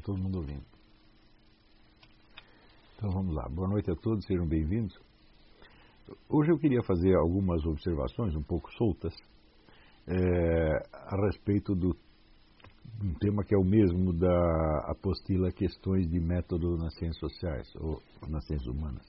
todo mundo ouvindo. Então vamos lá. Boa noite a todos, sejam bem-vindos. Hoje eu queria fazer algumas observações um pouco soltas a respeito de um tema que é o mesmo da apostila Questões de Método nas Ciências Sociais ou nas Ciências Humanas.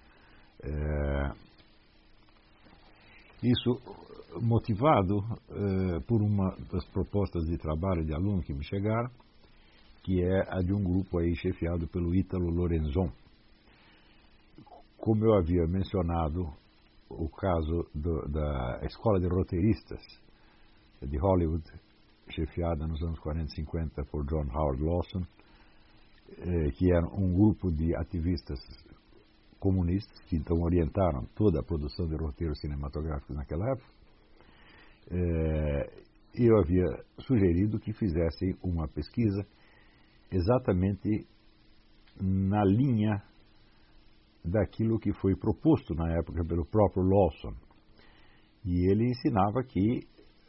Isso motivado por uma das propostas de trabalho de aluno que me chegaram, que é a de um grupo aí chefiado pelo Ítalo Lorenzon. Como eu havia mencionado o caso da Escola de Roteiristas de Hollywood, chefiada nos anos 40 e 50 por John Howard Lawson, que era um grupo de ativistas comunistas que então orientaram toda a produção de roteiros cinematográficos naquela época, eu havia sugerido que fizessem uma pesquisa exatamente na linha daquilo que foi proposto na época pelo próprio Lawson. E ele ensinava que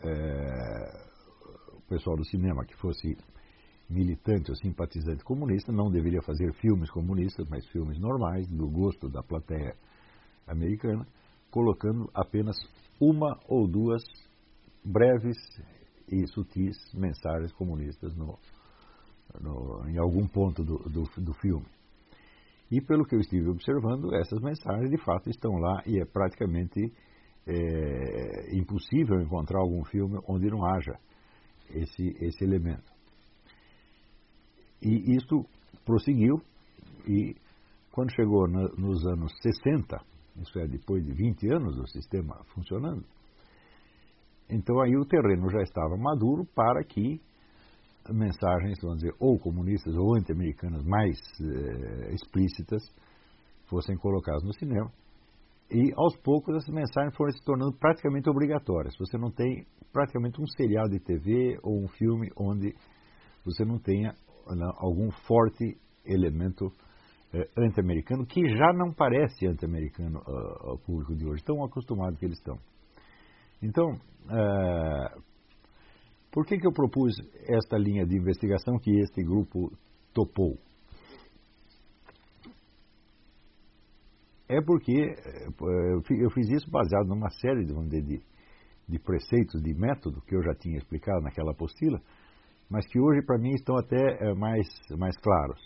o pessoal do cinema que fosse militante ou simpatizante comunista não deveria fazer filmes comunistas, mas filmes normais, do gosto da plateia americana, colocando apenas uma ou duas breves e sutis mensagens comunistas em algum ponto do filme. E pelo que eu estive observando, essas mensagens de fato estão lá e é praticamente impossível encontrar algum filme onde não haja esse elemento. E isto prosseguiu, e quando chegou nos anos 60, isso é, depois de 20 anos do sistema funcionando, então aí o terreno já estava maduro para que mensagens, vamos dizer, ou comunistas ou anti-americanas mais explícitas fossem colocadas no cinema. E aos poucos essas mensagens foram se tornando praticamente obrigatórias. Você não tem praticamente um serial de TV ou um filme onde você não tenha algum forte elemento anti-americano, que já não parece anti-americano ao público de hoje, tão acostumado que eles estão. Então, por que eu propus esta linha de investigação que este grupo topou? É porque eu fiz isso baseado numa série de preceitos, de método, que eu já tinha explicado naquela apostila, mas que hoje para mim estão até mais claros.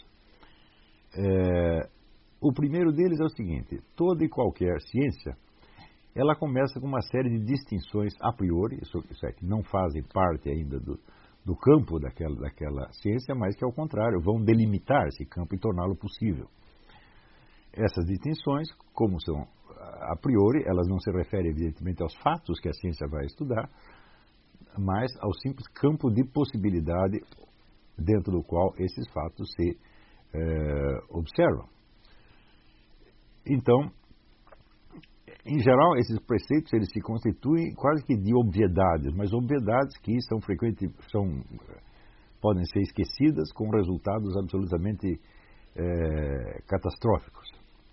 O primeiro deles é o seguinte: toda e qualquer ciência, ela começa com uma série de distinções a priori, isso é, que não fazem parte ainda do campo daquela ciência, mas que ao contrário vão delimitar esse campo e torná-lo possível. Essas distinções, como são a priori, elas não se referem evidentemente aos fatos que a ciência vai estudar, mas ao simples campo de possibilidade dentro do qual esses fatos se observam. Então, em geral, esses preceitos eles se constituem quase que de obviedades, mas obviedades que são frequentes, podem ser esquecidas com resultados absolutamente catastróficos.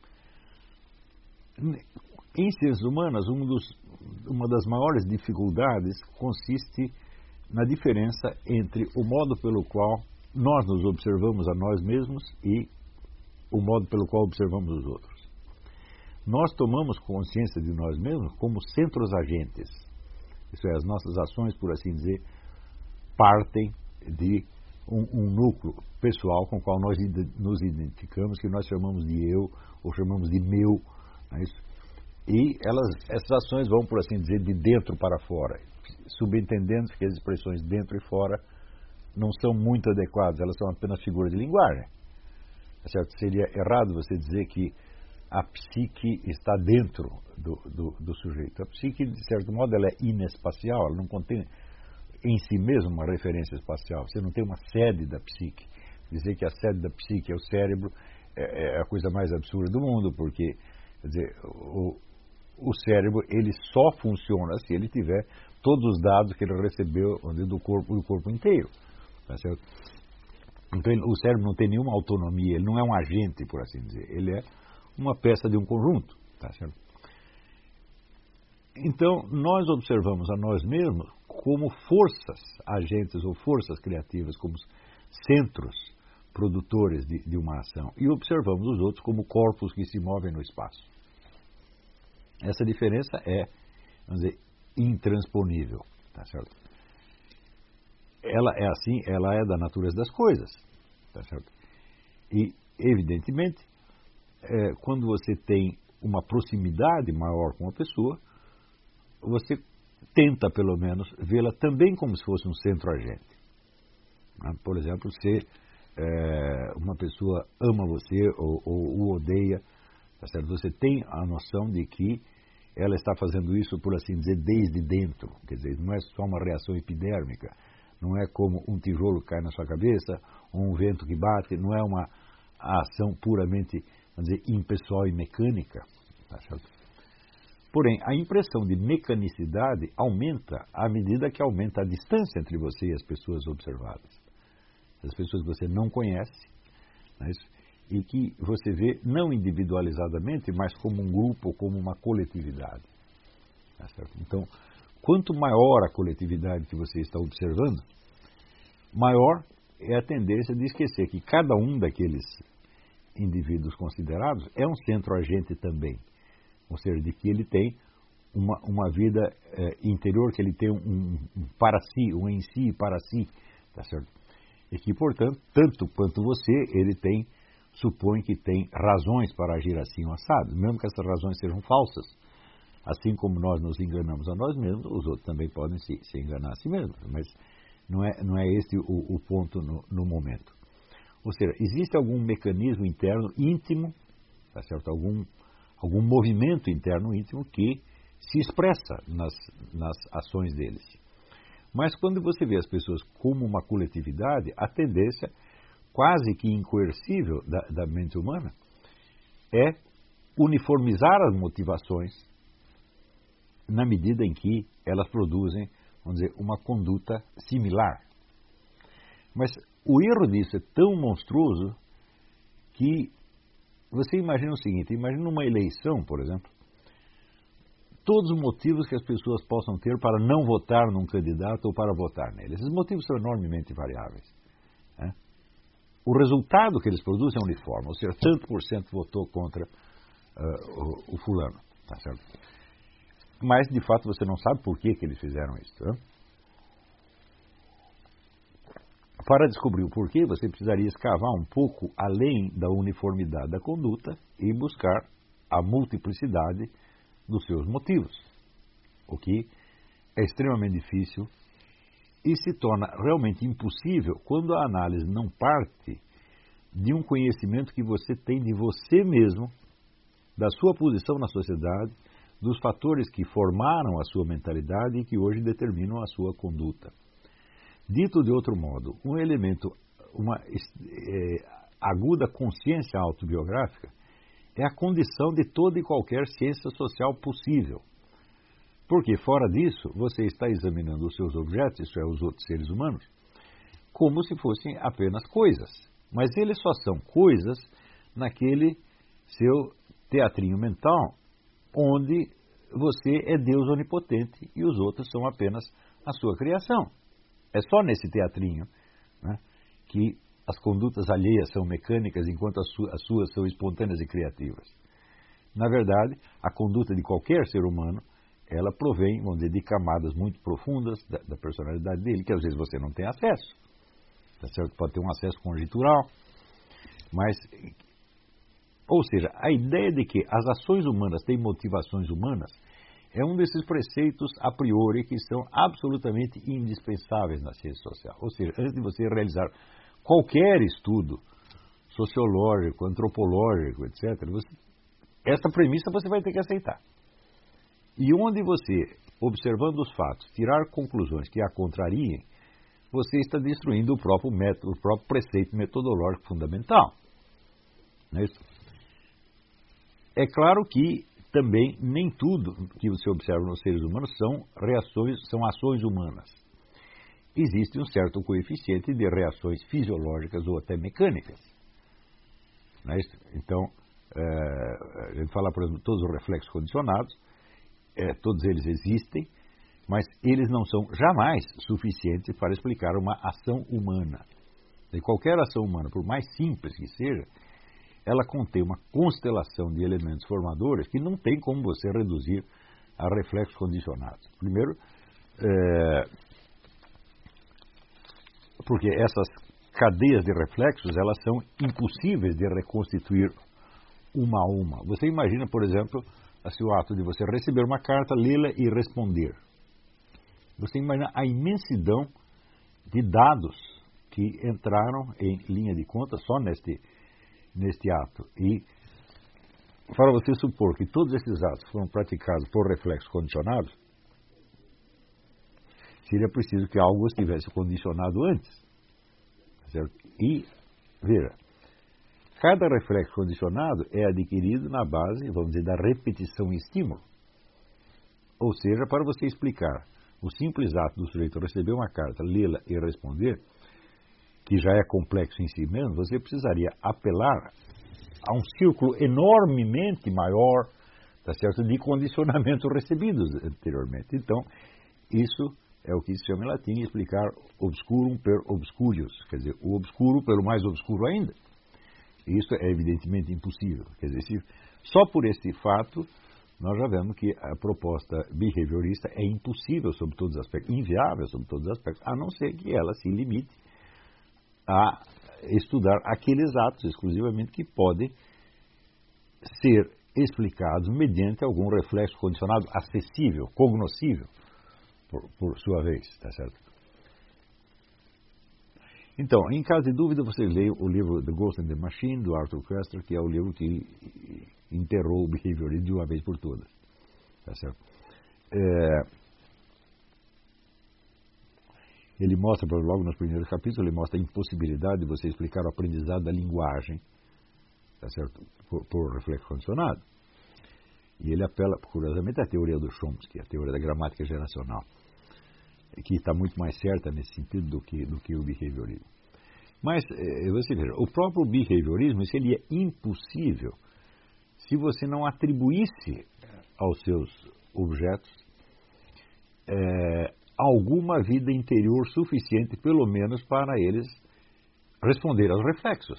Em ciências humanas, uma das maiores dificuldades consiste na diferença entre o modo pelo qual nós nos observamos a nós mesmos e o modo pelo qual observamos os outros. Nós tomamos consciência de nós mesmos como centros agentes. Isso é, as nossas ações, por assim dizer, partem de um núcleo pessoal com o qual nós nos identificamos, que nós chamamos de eu ou chamamos de meu. Não é isso? E essas ações vão, por assim dizer, de dentro para fora, subentendendo que as expressões dentro e fora não são muito adequadas, elas são apenas figuras de linguagem. Certo? Seria errado você dizer que a psique está dentro do sujeito. A psique, de certo modo, ela é inespacial, ela não contém em si mesma uma referência espacial. Você não tem uma sede da psique. Dizer que a sede da psique é o cérebro é a coisa mais absurda do mundo, porque, quer dizer, o cérebro ele só funciona se ele tiver todos os dados que ele recebeu do corpo inteiro. Tá certo? Então o cérebro não tem nenhuma autonomia, ele não é um agente, por assim dizer, ele é uma peça de um conjunto. Tá certo? Então nós observamos a nós mesmos como forças agentes ou forças criativas, como centros produtores de uma ação e observamos os outros como corpos que se movem no espaço. Essa diferença é, vamos dizer, intransponível, tá certo? Ela é assim, ela é da natureza das coisas, tá certo? E, evidentemente, quando você tem uma proximidade maior com a pessoa, você tenta, pelo menos, vê-la também como se fosse um centro-agente. Por exemplo, se uma pessoa ama você ou o odeia, tá certo? Você tem a noção de que ela está fazendo isso, por assim dizer, desde dentro. Quer dizer, não é só uma reação epidérmica, não é como um tijolo que cai na sua cabeça, ou um vento que bate, não é uma ação puramente, vamos dizer, impessoal e mecânica, tá certo? Porém, a impressão de mecanicidade aumenta à medida que aumenta a distância entre você e as pessoas observadas. As pessoas que você não conhece, não é isso? E que você vê não individualizadamente, mas como um grupo, como uma coletividade. Tá certo? Então, quanto maior a coletividade que você está observando, maior é a tendência de esquecer que cada um daqueles indivíduos considerados é um centro-agente também. Ou seja, de que ele tem uma vida interior, que ele tem um para si, um em si e para si, tá certo? E que, portanto, tanto quanto você, ele supõe que tem razões para agir assim ou assado, mesmo que essas razões sejam falsas. Assim como nós nos enganamos a nós mesmos, os outros também podem se enganar a si mesmos, mas não é este o ponto no momento. Ou seja, existe algum mecanismo interno íntimo, tá certo? Algum movimento interno íntimo que se expressa nas ações deles. Mas quando você vê as pessoas como uma coletividade, a tendência quase que incoercível da mente humana é uniformizar as motivações na medida em que elas produzem, vamos dizer, uma conduta similar. Mas o erro disso é tão monstruoso que você imagina o seguinte: imagina uma eleição, por exemplo, todos os motivos que as pessoas possam ter para não votar num candidato ou para votar nele. Esses motivos são enormemente variáveis. Né? O resultado que eles produzem é uniforme, ou seja, tanto por cento votou contra o fulano, tá certo? Mas, de fato, você não sabe por que eles fizeram isso. Né? Para descobrir o porquê, você precisaria escavar um pouco além da uniformidade da conduta e buscar a multiplicidade dos seus motivos, o que é extremamente difícil e se torna realmente impossível quando a análise não parte de um conhecimento que você tem de você mesmo, da sua posição na sociedade, dos fatores que formaram a sua mentalidade e que hoje determinam a sua conduta. Dito de outro modo, um elemento, uma aguda consciência autobiográfica é a condição de toda e qualquer ciência social possível. Porque, fora disso, você está examinando os seus objetos, isso é, os outros seres humanos, como se fossem apenas coisas. Mas eles só são coisas naquele seu teatrinho mental, onde você é Deus onipotente e os outros são apenas a sua criação. É só nesse teatrinho, né, que as condutas alheias são mecânicas, enquanto as suas são espontâneas e criativas. Na verdade, a conduta de qualquer ser humano, ela provém, vamos dizer, de camadas muito profundas da personalidade dele, que às vezes você não tem acesso. Tá certo? Pode ter um acesso conjectural, mas, ou seja, a ideia de que as ações humanas têm motivações humanas é um desses preceitos a priori que são absolutamente indispensáveis na ciência social. Ou seja, antes de você realizar qualquer estudo sociológico, antropológico, etc., essa premissa você vai ter que aceitar. E onde você, observando os fatos, tirar conclusões que a contrariem, você está destruindo o próprio método, o próprio preceito metodológico fundamental. Não é isso? É claro que também nem tudo que você observa nos seres humanos são ações humanas. Existe um certo coeficiente de reações fisiológicas ou até mecânicas. Não é isso? Então, a gente fala, por exemplo, todos os reflexos condicionados, todos eles existem, mas eles não são jamais suficientes para explicar uma ação humana. E qualquer ação humana, por mais simples que seja, ela contém uma constelação de elementos formadores que não tem como você reduzir a reflexos condicionados. Primeiro, porque essas cadeias de reflexos, elas são impossíveis de reconstituir uma a uma. Você imagina, por exemplo, o ato de você receber uma carta, lê-la e responder. Você imagina a imensidão de dados que entraram em linha de conta só neste ato. E para você supor que todos esses atos foram praticados por reflexos condicionados, seria preciso que algo estivesse condicionado antes. Certo? E, veja, cada reflexo condicionado é adquirido na base, vamos dizer, da repetição e estímulo. Ou seja, para você explicar o simples ato do sujeito receber uma carta, lê-la e responder, que já é complexo em si mesmo, você precisaria apelar a um círculo enormemente maior, tá certo, de condicionamentos recebidos anteriormente. Então, isso é o que se chama em latim explicar obscurum per obscurius, quer dizer, o obscuro pelo mais obscuro ainda. Isso é evidentemente impossível. Quer dizer, só por esse fato, nós já vemos que a proposta behaviorista é impossível sob todos os aspectos, inviável sob todos os aspectos, a não ser que ela se limite a estudar aqueles atos exclusivamente que podem ser explicados mediante algum reflexo condicionado acessível, cognoscível, por sua vez, tá certo? Então, em caso de dúvida, você lê o livro The Ghost and the Machine, do Arthur Koestler, que é o livro que enterrou o behaviorismo de uma vez por todas, tá certo? Ele mostra, logo nos primeiros capítulos, ele mostra a impossibilidade de você explicar o aprendizado da linguagem, tá certo? Por reflexo condicionado. E ele apela, curiosamente, à teoria do Chomsky, a teoria da gramática geracional, que está muito mais certa nesse sentido do que o behaviorismo. Mas, você veja, o próprio behaviorismo, isso ele é impossível se você não atribuísse aos seus objetos alguma vida interior suficiente, pelo menos, para eles responder aos reflexos.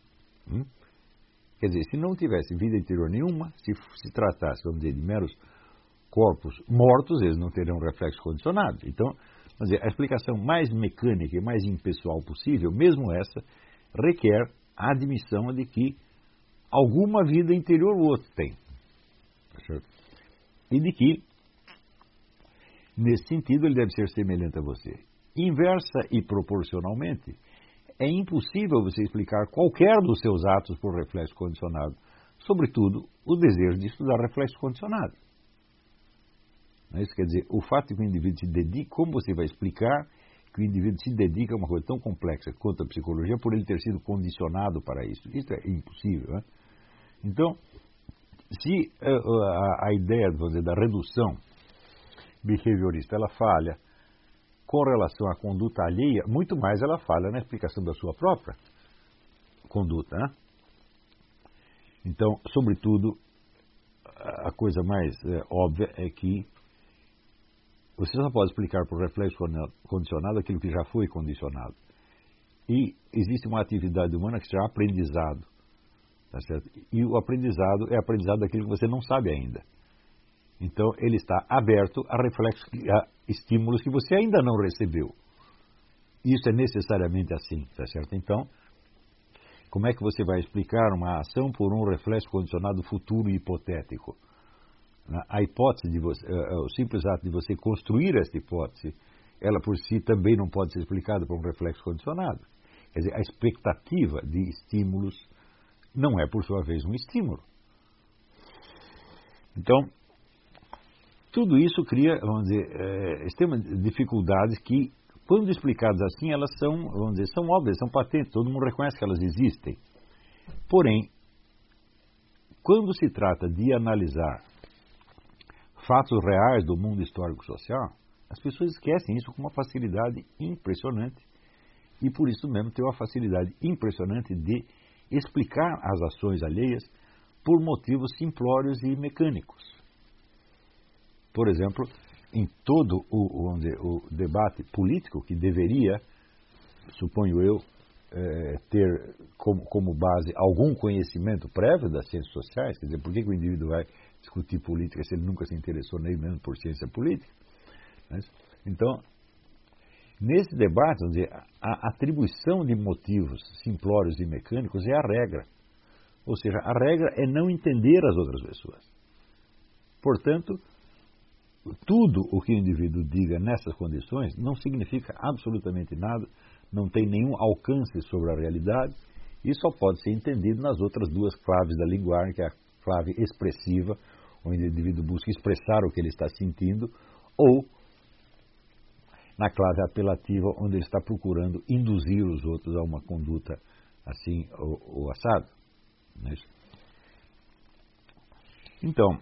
Quer dizer, se não tivesse vida interior nenhuma, se tratasse, vamos dizer, de meros corpos mortos, eles não teriam reflexos condicionados. Então, vamos dizer, a explicação mais mecânica e mais impessoal possível, mesmo essa, requer a admissão de que alguma vida interior o outro tem. Tá certo? E de que, nesse sentido, ele deve ser semelhante a você. Inversa e proporcionalmente, é impossível você explicar qualquer dos seus atos por reflexo condicionado, sobretudo o desejo de estudar reflexo condicionado. Isso quer dizer, o fato de que o indivíduo se dedique, como você vai explicar que o indivíduo se dedica a uma coisa tão complexa quanto a psicologia por ele ter sido condicionado para isso? Isso é impossível, né? Então, se a ideia, vamos dizer, da redução behaviorista, ela falha com relação à conduta alheia, muito mais ela falha na explicação da sua própria conduta, né? Então, sobretudo, a coisa mais óbvia é que você só pode explicar por reflexo condicionado aquilo que já foi condicionado. E existe uma atividade humana que se chama aprendizado. Tá certo? E o aprendizado é aprendizado daquilo que você não sabe ainda. Então, ele está aberto a reflexos, a estímulos que você ainda não recebeu. Isso é necessariamente assim, tá certo? Então, como é que você vai explicar uma ação por um reflexo condicionado futuro e hipotético? A hipótese de você, o simples ato de você construir esta hipótese, ela por si também não pode ser explicada por um reflexo condicionado. Quer dizer, a expectativa de estímulos não é, por sua vez, um estímulo. Então, tudo isso cria, vamos dizer, extremas dificuldades que, quando explicadas assim, elas são, vamos dizer, são óbvias, são patentes, todo mundo reconhece que elas existem. Porém, quando se trata de analisar fatos reais do mundo histórico-social, as pessoas esquecem isso com uma facilidade impressionante. E por isso mesmo tem uma facilidade impressionante de explicar as ações alheias por motivos simplórios e mecânicos. Por exemplo, em todo vamos dizer, o debate político que deveria, suponho eu, ter como base algum conhecimento prévio das ciências sociais. Quer dizer, por que o indivíduo vai discutir política se ele nunca se interessou nem mesmo por ciência política? Então, nesse debate, vamos dizer, a atribuição de motivos simplórios e mecânicos é a regra. Ou seja, a regra é não entender as outras pessoas. Portanto, tudo o que o indivíduo diga nessas condições não significa absolutamente nada, não tem nenhum alcance sobre a realidade e só pode ser entendido nas outras duas claves da linguagem, que é a clave expressiva, onde o indivíduo busca expressar o que ele está sentindo, ou na clave apelativa, onde ele está procurando induzir os outros a uma conduta assim ou assado. Não é isso? Então,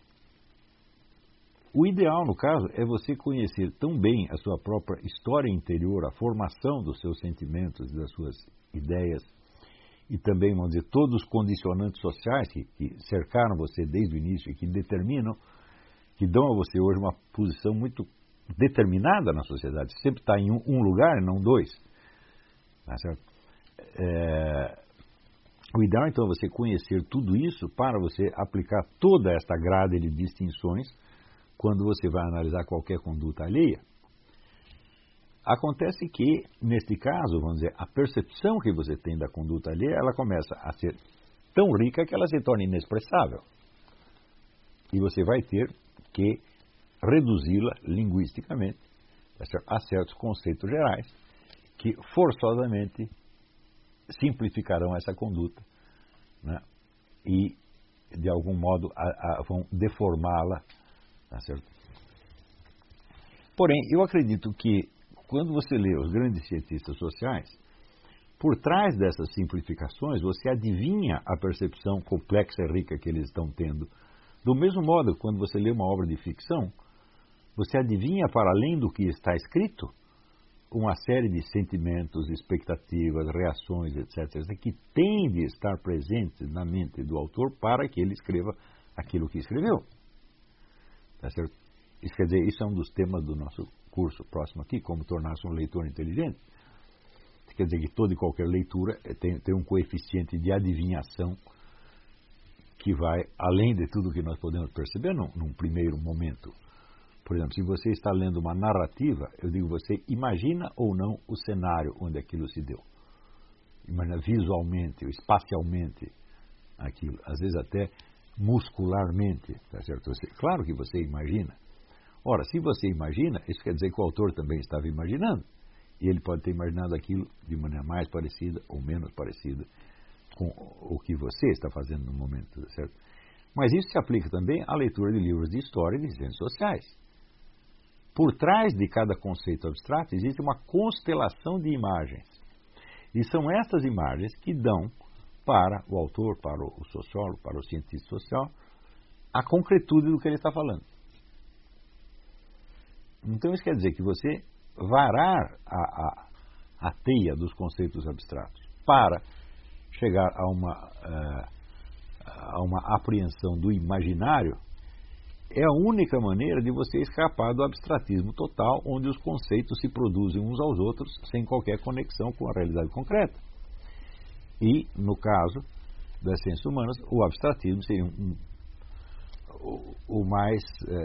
o ideal, no caso, é você conhecer tão bem a sua própria história interior, a formação dos seus sentimentos, das suas ideias, e também, vamos dizer, todos os condicionantes sociais que cercaram você desde o início e que determinam, que dão a você hoje uma posição muito determinada na sociedade. Você sempre está em um lugar e não dois. Tá certo? O ideal, então, é você conhecer tudo isso para você aplicar toda esta grade de distinções quando você vai analisar qualquer conduta alheia. Acontece que, neste caso, vamos dizer, a percepção que você tem da conduta alheia, ela começa a ser tão rica que ela se torna inexpressável. E você vai ter que reduzi-la linguisticamente a certos conceitos gerais que forçosamente simplificarão essa conduta, né? E, de algum modo, vão deformá-la. Tá certo? Porém, eu acredito que quando você lê os grandes cientistas sociais, por trás dessas simplificações, você adivinha a percepção complexa e rica que eles estão tendo. Do mesmo modo, quando você lê uma obra de ficção, você adivinha, para além do que está escrito, uma série de sentimentos, expectativas, reações, etc., que têm de estar presentes na mente do autor para que ele escreva aquilo que escreveu. Tá certo? Isso quer dizer, isso é um dos temas do nosso curso próximo aqui, como tornar-se um leitor inteligente. Quer dizer que toda e qualquer leitura tem um coeficiente de adivinhação que vai além de tudo que nós podemos perceber num primeiro momento. Por exemplo, se você está lendo uma narrativa, eu digo, você imagina ou não o cenário onde aquilo se deu. Imagina visualmente, ou espacialmente aquilo, às vezes até muscularmente, tá certo? Claro que você imagina. Ora, se você imagina, isso quer dizer que o autor também estava imaginando. E ele pode ter imaginado aquilo de maneira mais parecida ou menos parecida com o que você está fazendo no momento, tá certo? Mas isso se aplica também à leitura de livros de história e de ciências sociais. Por trás de cada conceito abstrato existe uma constelação de imagens. E são essas imagens que dão para o autor, para o sociólogo, para o cientista social, a concretude do que ele está falando. Então isso quer dizer que você varar a teia dos conceitos abstratos para chegar a uma apreensão do imaginário é a única maneira de você escapar do abstratismo total, onde os conceitos se produzem uns aos outros sem qualquer conexão com a realidade concreta. E, no caso das ciências humanas, o abstratismo seria o mais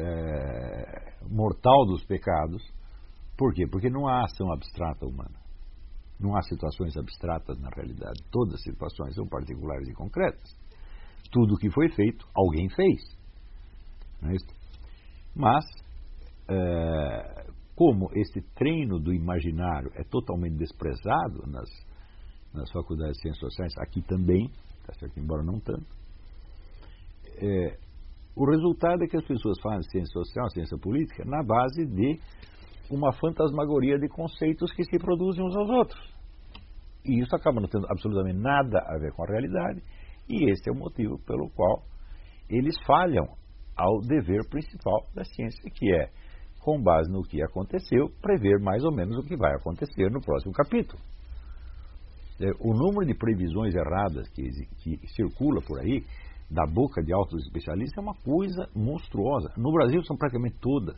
mortal dos pecados. Por quê? Porque não há ação abstrata humana. Não há situações abstratas na realidade. Todas as situações são particulares e concretas. Tudo o que foi feito, alguém fez. Não é isso? Mas, como esse treino do imaginário é totalmente desprezado nas faculdades de ciências sociais, aqui também, tá certo? Embora não tanto, o resultado é que as pessoas fazem ciência social, ciência política, na base de uma fantasmagoria de conceitos que se produzem uns aos outros. E isso acaba não tendo absolutamente nada a ver com a realidade, e esse é o motivo pelo qual eles falham ao dever principal da ciência, que é, com base no que aconteceu, prever mais ou menos o que vai acontecer no próximo capítulo. O número de previsões erradas que circula por aí, da boca de altos especialistas, é uma coisa monstruosa. No Brasil são praticamente todas.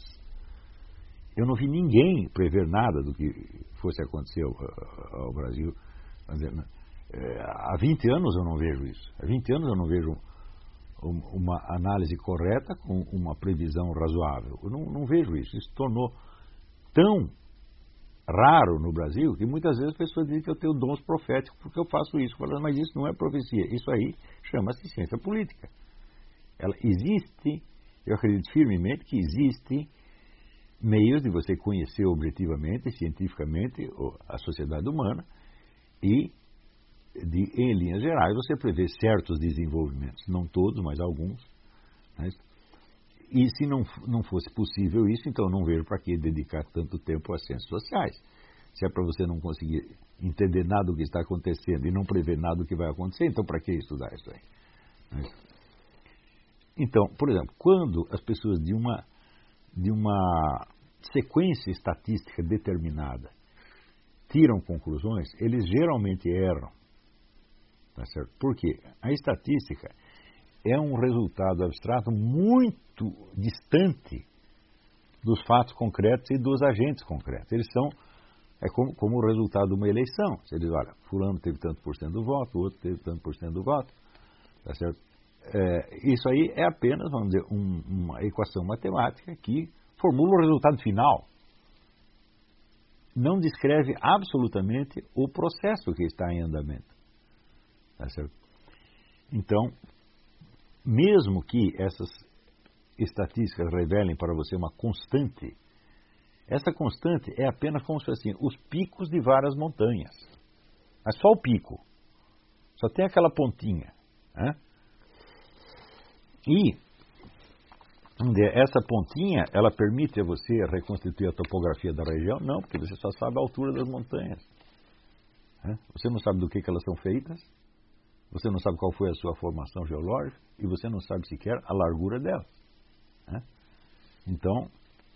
Eu não vi ninguém prever nada do que fosse acontecer ao Brasil Quer dizer, né? Há 20 anos eu não vejo isso. Há 20 anos eu não vejo uma análise correta com uma previsão razoável. Eu não vejo isso. Isso tornou tão raro no Brasil que muitas vezes as pessoas dizem que eu tenho dons proféticos porque eu faço isso. Falando, mas isso não é profecia. Isso aí chama-se ciência política. Ela existe, eu acredito firmemente que existe meios de você conhecer objetivamente, cientificamente, a sociedade humana e, em linhas gerais, você prevê certos desenvolvimentos, não todos, mas alguns. Né? E se não fosse possível isso, então eu não vejo para que dedicar tanto tempo às ciências sociais. Se é para você não conseguir entender nada do que está acontecendo e não prever nada do que vai acontecer, então para que estudar isso aí? Né? Então, por exemplo, quando as pessoas de uma sequência estatística determinada tiram conclusões, eles geralmente erram. Tá certo? Por quê? A estatística é um resultado abstrato muito distante dos fatos concretos e dos agentes concretos. Eles são como o resultado de uma eleição. Você diz, olha, fulano teve tanto por cento do voto, o outro teve tanto por cento do voto. Tá certo? Isso aí é apenas, vamos dizer, uma equação matemática que formula o resultado final. Não descreve absolutamente o processo que está em andamento. Tá certo? Então, mesmo que essas estatísticas revelem para você uma constante, essa constante é apenas como se fosse assim, os picos de várias montanhas. Mas só o pico. Só tem aquela pontinha. Né? E essa pontinha, ela permite a você reconstituir a topografia da região? Não, porque você só sabe a altura das montanhas. Né? Você não sabe do que elas são feitas, você não sabe qual foi a sua formação geológica e você não sabe sequer a largura delas. Né? Então,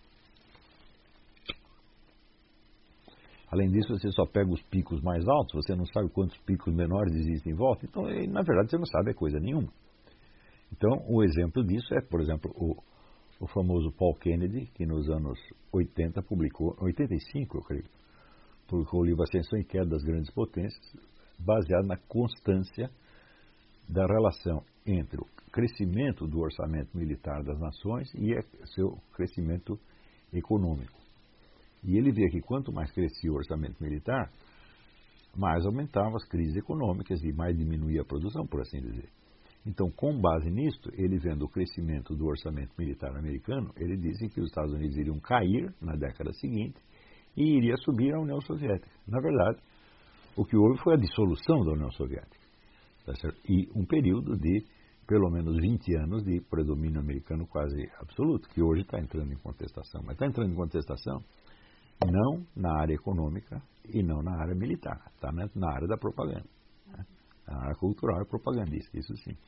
além disso, você só pega os picos mais altos, você não sabe quantos picos menores existem em volta, então, na verdade, você não sabe coisa nenhuma. Então, o exemplo disso é, por exemplo, o famoso Paul Kennedy, que nos anos 80 publicou, 85, eu creio, publicou o livro Ascensão e Queda das Grandes Potências, baseado na constância da relação entre o crescimento do orçamento militar das nações e seu crescimento econômico. E ele via que quanto mais crescia o orçamento militar, mais aumentavam as crises econômicas e mais diminuía a produção, por assim dizer. Então, com base nisto, ele vendo o crescimento do orçamento militar americano, ele disse que os Estados Unidos iriam cair na década seguinte e iria subir a União Soviética. Na verdade, o que houve foi a dissolução da União Soviética. Tá certo? E um período de pelo menos 20 anos de predomínio americano quase absoluto, que hoje está entrando em contestação. Mas está entrando em contestação não na área econômica e não na área militar, está na área da propaganda. Né? Na área cultural e propagandista, isso sim.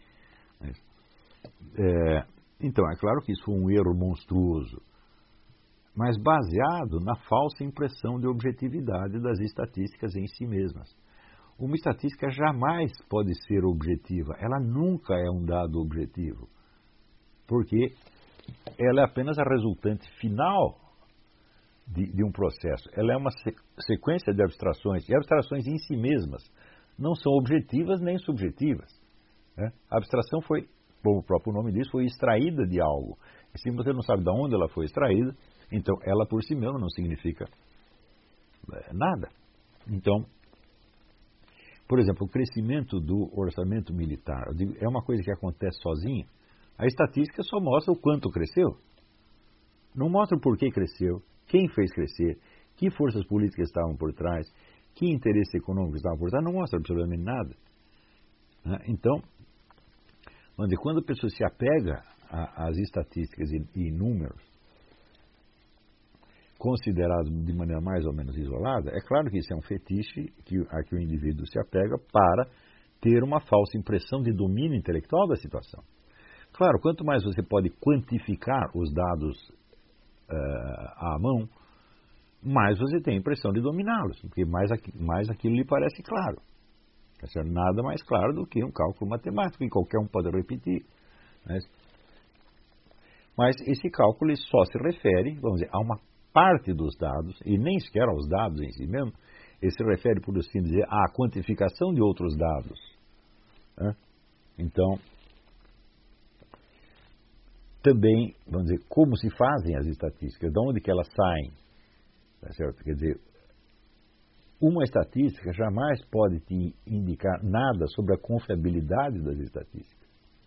Então, é claro que isso foi um erro monstruoso, mas baseado na falsa impressão de objetividade das estatísticas em si mesmas. Uma estatística jamais pode ser objetiva, ela nunca é um dado objetivo, porque ela é apenas a resultante final de um processo. Ela é uma sequência de abstrações, e abstrações em si mesmas não são objetivas nem subjetivas. Né? A abstração foi, como o próprio nome diz, foi extraída de algo. E se você não sabe de onde ela foi extraída, então ela por si mesma não significa nada. Então, por exemplo, o crescimento do orçamento militar é uma coisa que acontece sozinha. A estatística só mostra o quanto cresceu. Não mostra o porquê cresceu, quem fez crescer, que forças políticas estavam por trás, que interesse econômico estava por trás, não mostra absolutamente nada. Então, vamos dizer, quando a pessoa se apega às estatísticas e números, considerados de maneira mais ou menos isolada, é claro que isso é um fetiche a que o indivíduo se apega para ter uma falsa impressão de domínio intelectual da situação. Claro, quanto mais você pode quantificar os dados à mão, mais você tem a impressão de dominá-los, porque mais aquilo lhe parece claro. Nada mais claro do que um cálculo matemático, que qualquer um pode repetir. Mas esse cálculo só se refere, vamos dizer, a uma parte dos dados, e nem sequer aos dados em si mesmo, ele se refere, por assim dizer, à quantificação de outros dados. Né? Então, também, vamos dizer, como se fazem as estatísticas, de onde que elas saem, tá certo? Quer dizer, uma estatística jamais pode te indicar nada sobre a confiabilidade das estatísticas.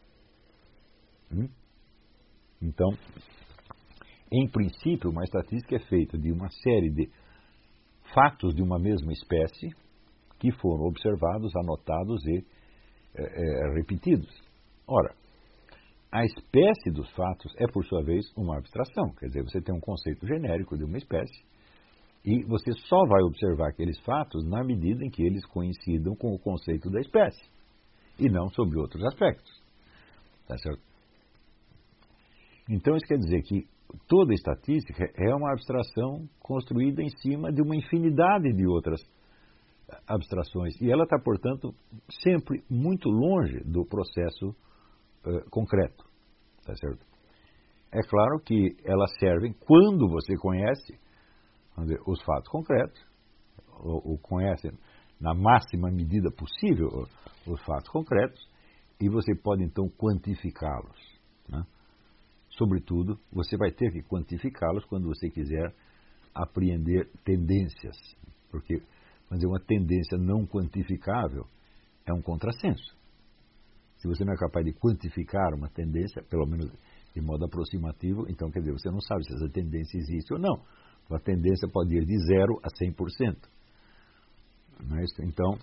Então, em princípio, uma estatística é feita de uma série de fatos de uma mesma espécie que foram observados, anotados e repetidos. Ora, a espécie dos fatos é, por sua vez, uma abstração. Quer dizer, você tem um conceito genérico de uma espécie e você só vai observar aqueles fatos na medida em que eles coincidam com o conceito da espécie e não sobre outros aspectos. Tá certo? Então, isso quer dizer que toda estatística é uma abstração construída em cima de uma infinidade de outras abstrações. E ela está, portanto, sempre muito longe do processo concreto. Tá certo? É claro que elas servem quando você conhece, vamos dizer, os fatos concretos, ou conhece na máxima medida possível os fatos concretos, e você pode então quantificá-los. Né? Sobretudo, você vai ter que quantificá-los quando você quiser apreender tendências, porque, vamos dizer, uma tendência não quantificável é um contrassenso. Se você não é capaz de quantificar uma tendência, pelo menos de modo aproximativo, então, quer dizer, você não sabe se essa tendência existe ou não. A tendência pode ir de 0 a 100%. Não é isso? Então,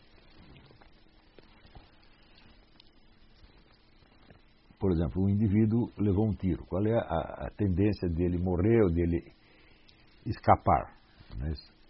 por exemplo, um indivíduo levou um tiro. Qual é a tendência dele morrer ou dele escapar? Não é isso?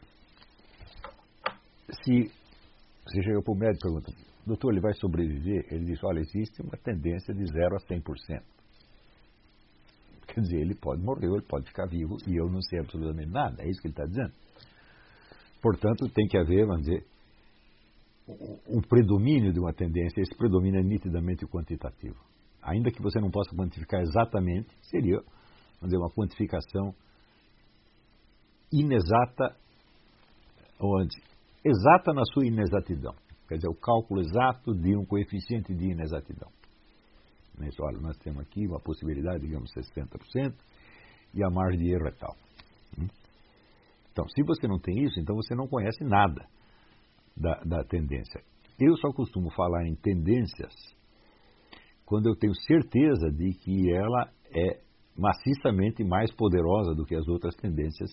Se você chega para o médico e pergunta, doutor, ele vai sobreviver? Ele diz, olha, existe uma tendência de 0 a 100%. Quer dizer, ele pode morrer, ele pode ficar vivo, e eu não sei absolutamente nada. É isso que ele está dizendo. Portanto, tem que haver, vamos dizer, um predomínio de uma tendência. Esse predomínio é nitidamente quantitativo. Ainda que você não possa quantificar exatamente, seria, vamos dizer, uma quantificação inexata, ou antes, exata na sua inexatidão. Quer dizer, o cálculo exato de um coeficiente de inexatidão. Olha, nós temos aqui uma possibilidade, digamos, 60%, e a margem de erro é tal. Então, se você não tem isso, então você não conhece nada da tendência. Eu só costumo falar em tendências quando eu tenho certeza de que ela é maciçamente mais poderosa do que as outras tendências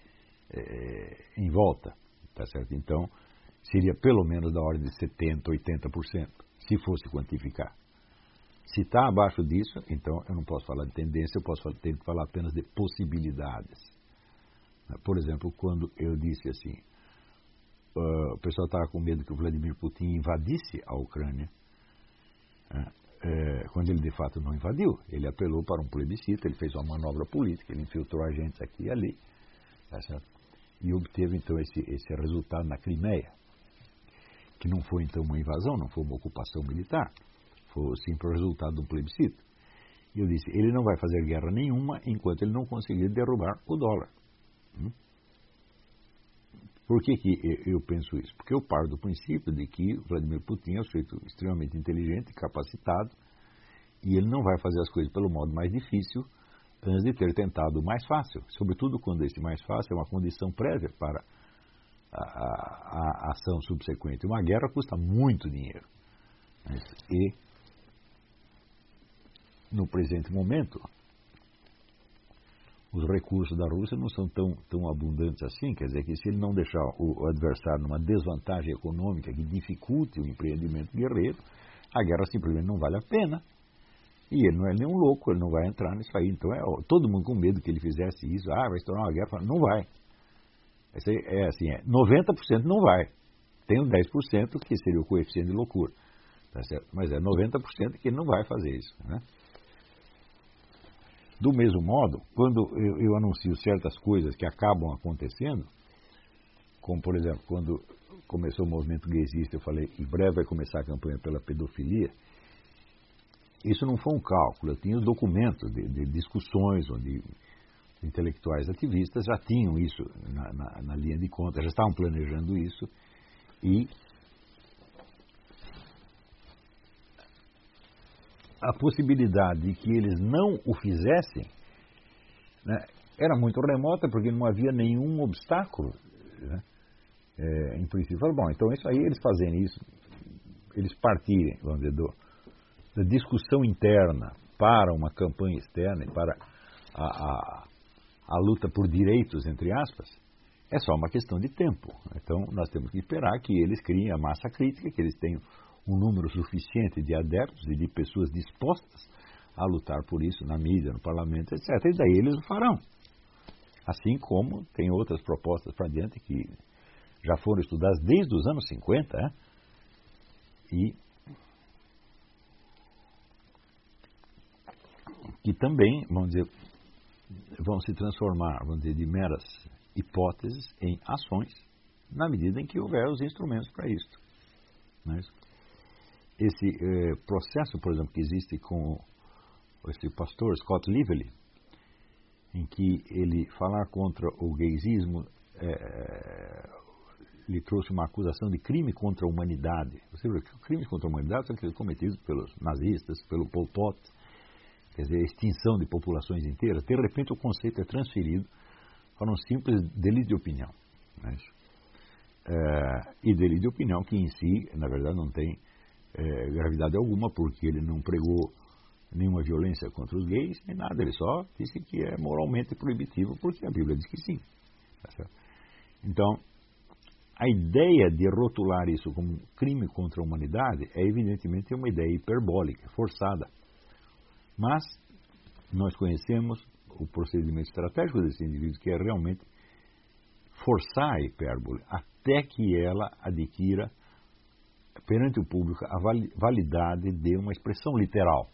em volta. Tá certo? Então, seria pelo menos da ordem de 70%, 80%, se fosse quantificar. Se está abaixo disso, então eu não posso falar de tendência, eu posso ter que falar apenas de possibilidades. Por exemplo, quando eu disse assim, o pessoal estava com medo que o Vladimir Putin invadisse a Ucrânia, quando ele de fato não invadiu. Ele apelou para um plebiscito, ele fez uma manobra política, ele infiltrou agentes aqui e ali, tá certo? E obteve então esse resultado na Crimeia, que não foi então uma invasão, não foi uma ocupação militar, foi sim o resultado de um plebiscito. E eu disse, ele não vai fazer guerra nenhuma enquanto ele não conseguir derrubar o dólar. Por que eu penso isso? Porque eu paro do princípio de que Vladimir Putin é um sujeito extremamente inteligente, capacitado, e ele não vai fazer as coisas pelo modo mais difícil antes de ter tentado o mais fácil. Sobretudo quando esse mais fácil é uma condição prévia para a ação subsequente. Uma guerra custa muito dinheiro. E, no presente momento, os recursos da Rússia não são tão abundantes assim. Quer dizer que se ele não deixar o adversário numa desvantagem econômica que dificulte o empreendimento guerreiro, a guerra simplesmente não vale a pena. E ele não é nenhum louco, ele não vai entrar nisso aí. Então, todo mundo com medo que ele fizesse isso, vai se tornar uma guerra. Não vai. É assim, 90% não vai. Tem um 10% que seria o coeficiente de loucura. Tá certo? Mas é 90% que ele não vai fazer isso. Né? Do mesmo modo, quando eu anuncio certas coisas que acabam acontecendo, como, por exemplo, quando começou o movimento gaysista, eu falei, em breve vai começar a campanha pela pedofilia, isso não foi um cálculo, eu tinha os documentos de discussões onde intelectuais ativistas já tinham isso na linha de conta, já estavam planejando isso, e a possibilidade de que eles não o fizessem, né, era muito remota, porque não havia nenhum obstáculo, né, em princípio. Falaram, bom, então isso aí, eles fazerem isso, eles partirem, vamos dizer, da discussão interna para uma campanha externa e para a luta por direitos, entre aspas, é só uma questão de tempo. Então, nós temos que esperar que eles criem a massa crítica, que eles tenham um número suficiente de adeptos e de pessoas dispostas a lutar por isso na mídia, no parlamento, etc. E daí eles o farão. Assim como tem outras propostas para diante que já foram estudadas desde os anos 50, né? E que também, vamos dizer, vão se transformar, vamos dizer, de meras hipóteses em ações, na medida em que houver os instrumentos para isso. Não é isso? Esse processo, por exemplo, que existe com esse pastor Scott Lively, em que ele falar contra o gaysismo lhe trouxe uma acusação de crime contra a humanidade. Você vê que crimes contra a humanidade são aqueles cometidos pelos nazistas, pelo Pol Pot, quer dizer, a extinção de populações inteiras. De repente o conceito é transferido para um simples delito de opinião. Não é isso? E delito de opinião que em si, na verdade, não tem gravidade alguma, porque ele não pregou nenhuma violência contra os gays, nem nada, ele só disse que é moralmente proibitivo, porque a Bíblia diz que sim. Tá certo? Então, a ideia de rotular isso como crime contra a humanidade é evidentemente uma ideia hiperbólica, forçada. Mas nós conhecemos o procedimento estratégico desse indivíduo, que é realmente forçar a hipérbole até que ela adquira perante o público a validade de uma expressão literal.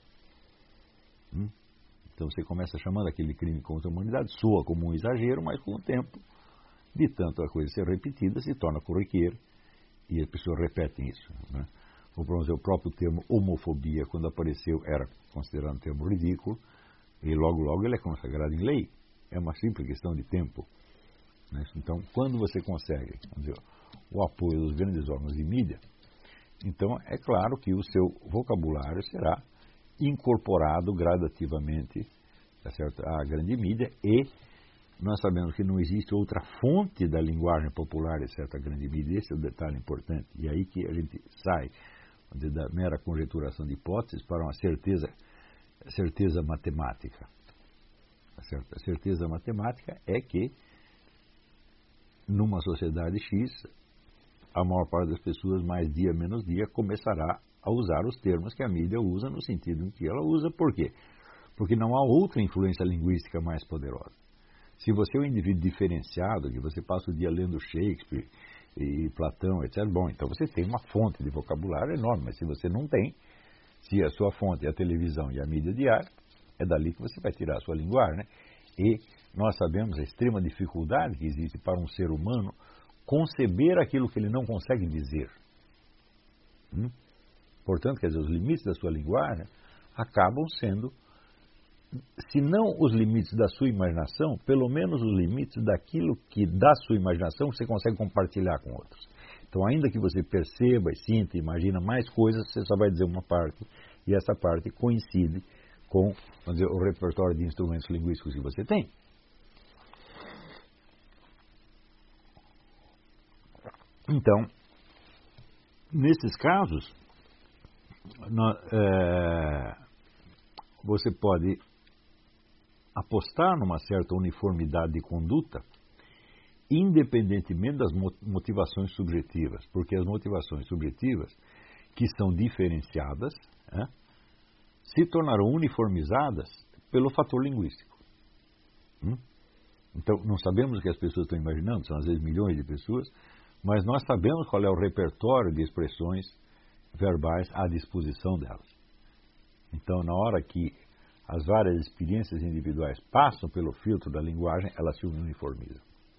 Então você começa chamando aquele crime contra a humanidade, soa como um exagero, mas com o tempo, de tanto a coisa ser repetida, se torna corriqueira e as pessoas repetem isso. Né? O próprio termo homofobia, quando apareceu, era considerado um termo ridículo, e logo ele é consagrado em lei. É uma simples questão de tempo. Né? Então, quando você consegue, vamos dizer, o apoio dos grandes órgãos de mídia, então é claro que o seu vocabulário será incorporado gradativamente, tá certo, à grande mídia, e nós sabemos que não existe outra fonte da linguagem popular exceto a grande mídia. Esse é o detalhe importante. E aí que a gente sai, vamos dizer, da mera conjeturação de hipóteses para uma certeza matemática. Tá certo? A certeza matemática é que numa sociedade X, a maior parte das pessoas, mais dia menos dia, começará a usar os termos que a mídia usa no sentido em que ela usa. Por quê? Porque não há outra influência linguística mais poderosa. Se você é um indivíduo diferenciado, que você passa o dia lendo Shakespeare e Platão, etc., bom, então você tem uma fonte de vocabulário enorme, mas se você não tem, se a sua fonte é a televisão e a mídia diária, é dali que você vai tirar a sua linguagem, né? E nós sabemos a extrema dificuldade que existe para um ser humano conceber aquilo que ele não consegue dizer. Portanto, quer dizer, os limites da sua linguagem acabam sendo, se não os limites da sua imaginação, pelo menos os limites daquilo que da sua imaginação você consegue compartilhar com outros. Então, ainda que você perceba e sinta e imagina mais coisas, você só vai dizer uma parte, e essa parte coincide com, vamos dizer, o repertório de instrumentos linguísticos que você tem. Então, nesses casos, você pode apostar numa certa uniformidade de conduta, independentemente das motivações subjetivas, porque as motivações subjetivas, que são diferenciadas, se tornarão uniformizadas pelo fator linguístico. Então, não sabemos o que as pessoas estão imaginando, são às vezes milhões de pessoas, mas nós sabemos qual é o repertório de expressões verbais à disposição delas. Então, na hora que as várias experiências individuais passam pelo filtro da linguagem, elas se uniformizam.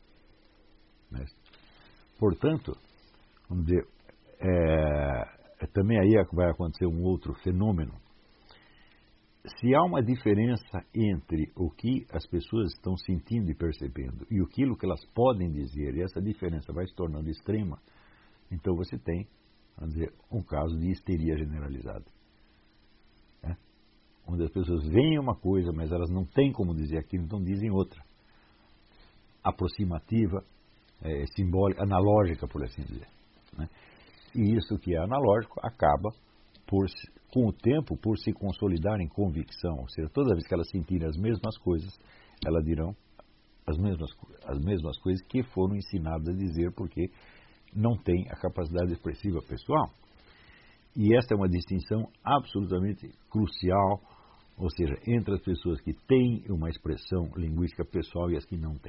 Portanto, vamos dizer, também aí vai acontecer um outro fenômeno. se há uma diferença entre o que as pessoas estão sentindo e percebendo e aquilo que elas podem dizer, e essa diferença vai se tornando extrema, então você tem, vamos dizer, um caso de histeria generalizada. Né? Onde as pessoas veem uma coisa, mas elas não têm como dizer aquilo, então dizem outra. Aproximativa, simbólica, analógica, por assim dizer. Né? E isso que é analógico acaba, com o tempo, por se consolidar em convicção. Ou seja, toda vez que elas sentirem as mesmas coisas, elas dirão as mesmas coisas que foram ensinadas a dizer, porque não têm a capacidade expressiva pessoal. E esta é uma distinção absolutamente crucial, ou seja, entre as pessoas que têm uma expressão linguística pessoal e as que não têm.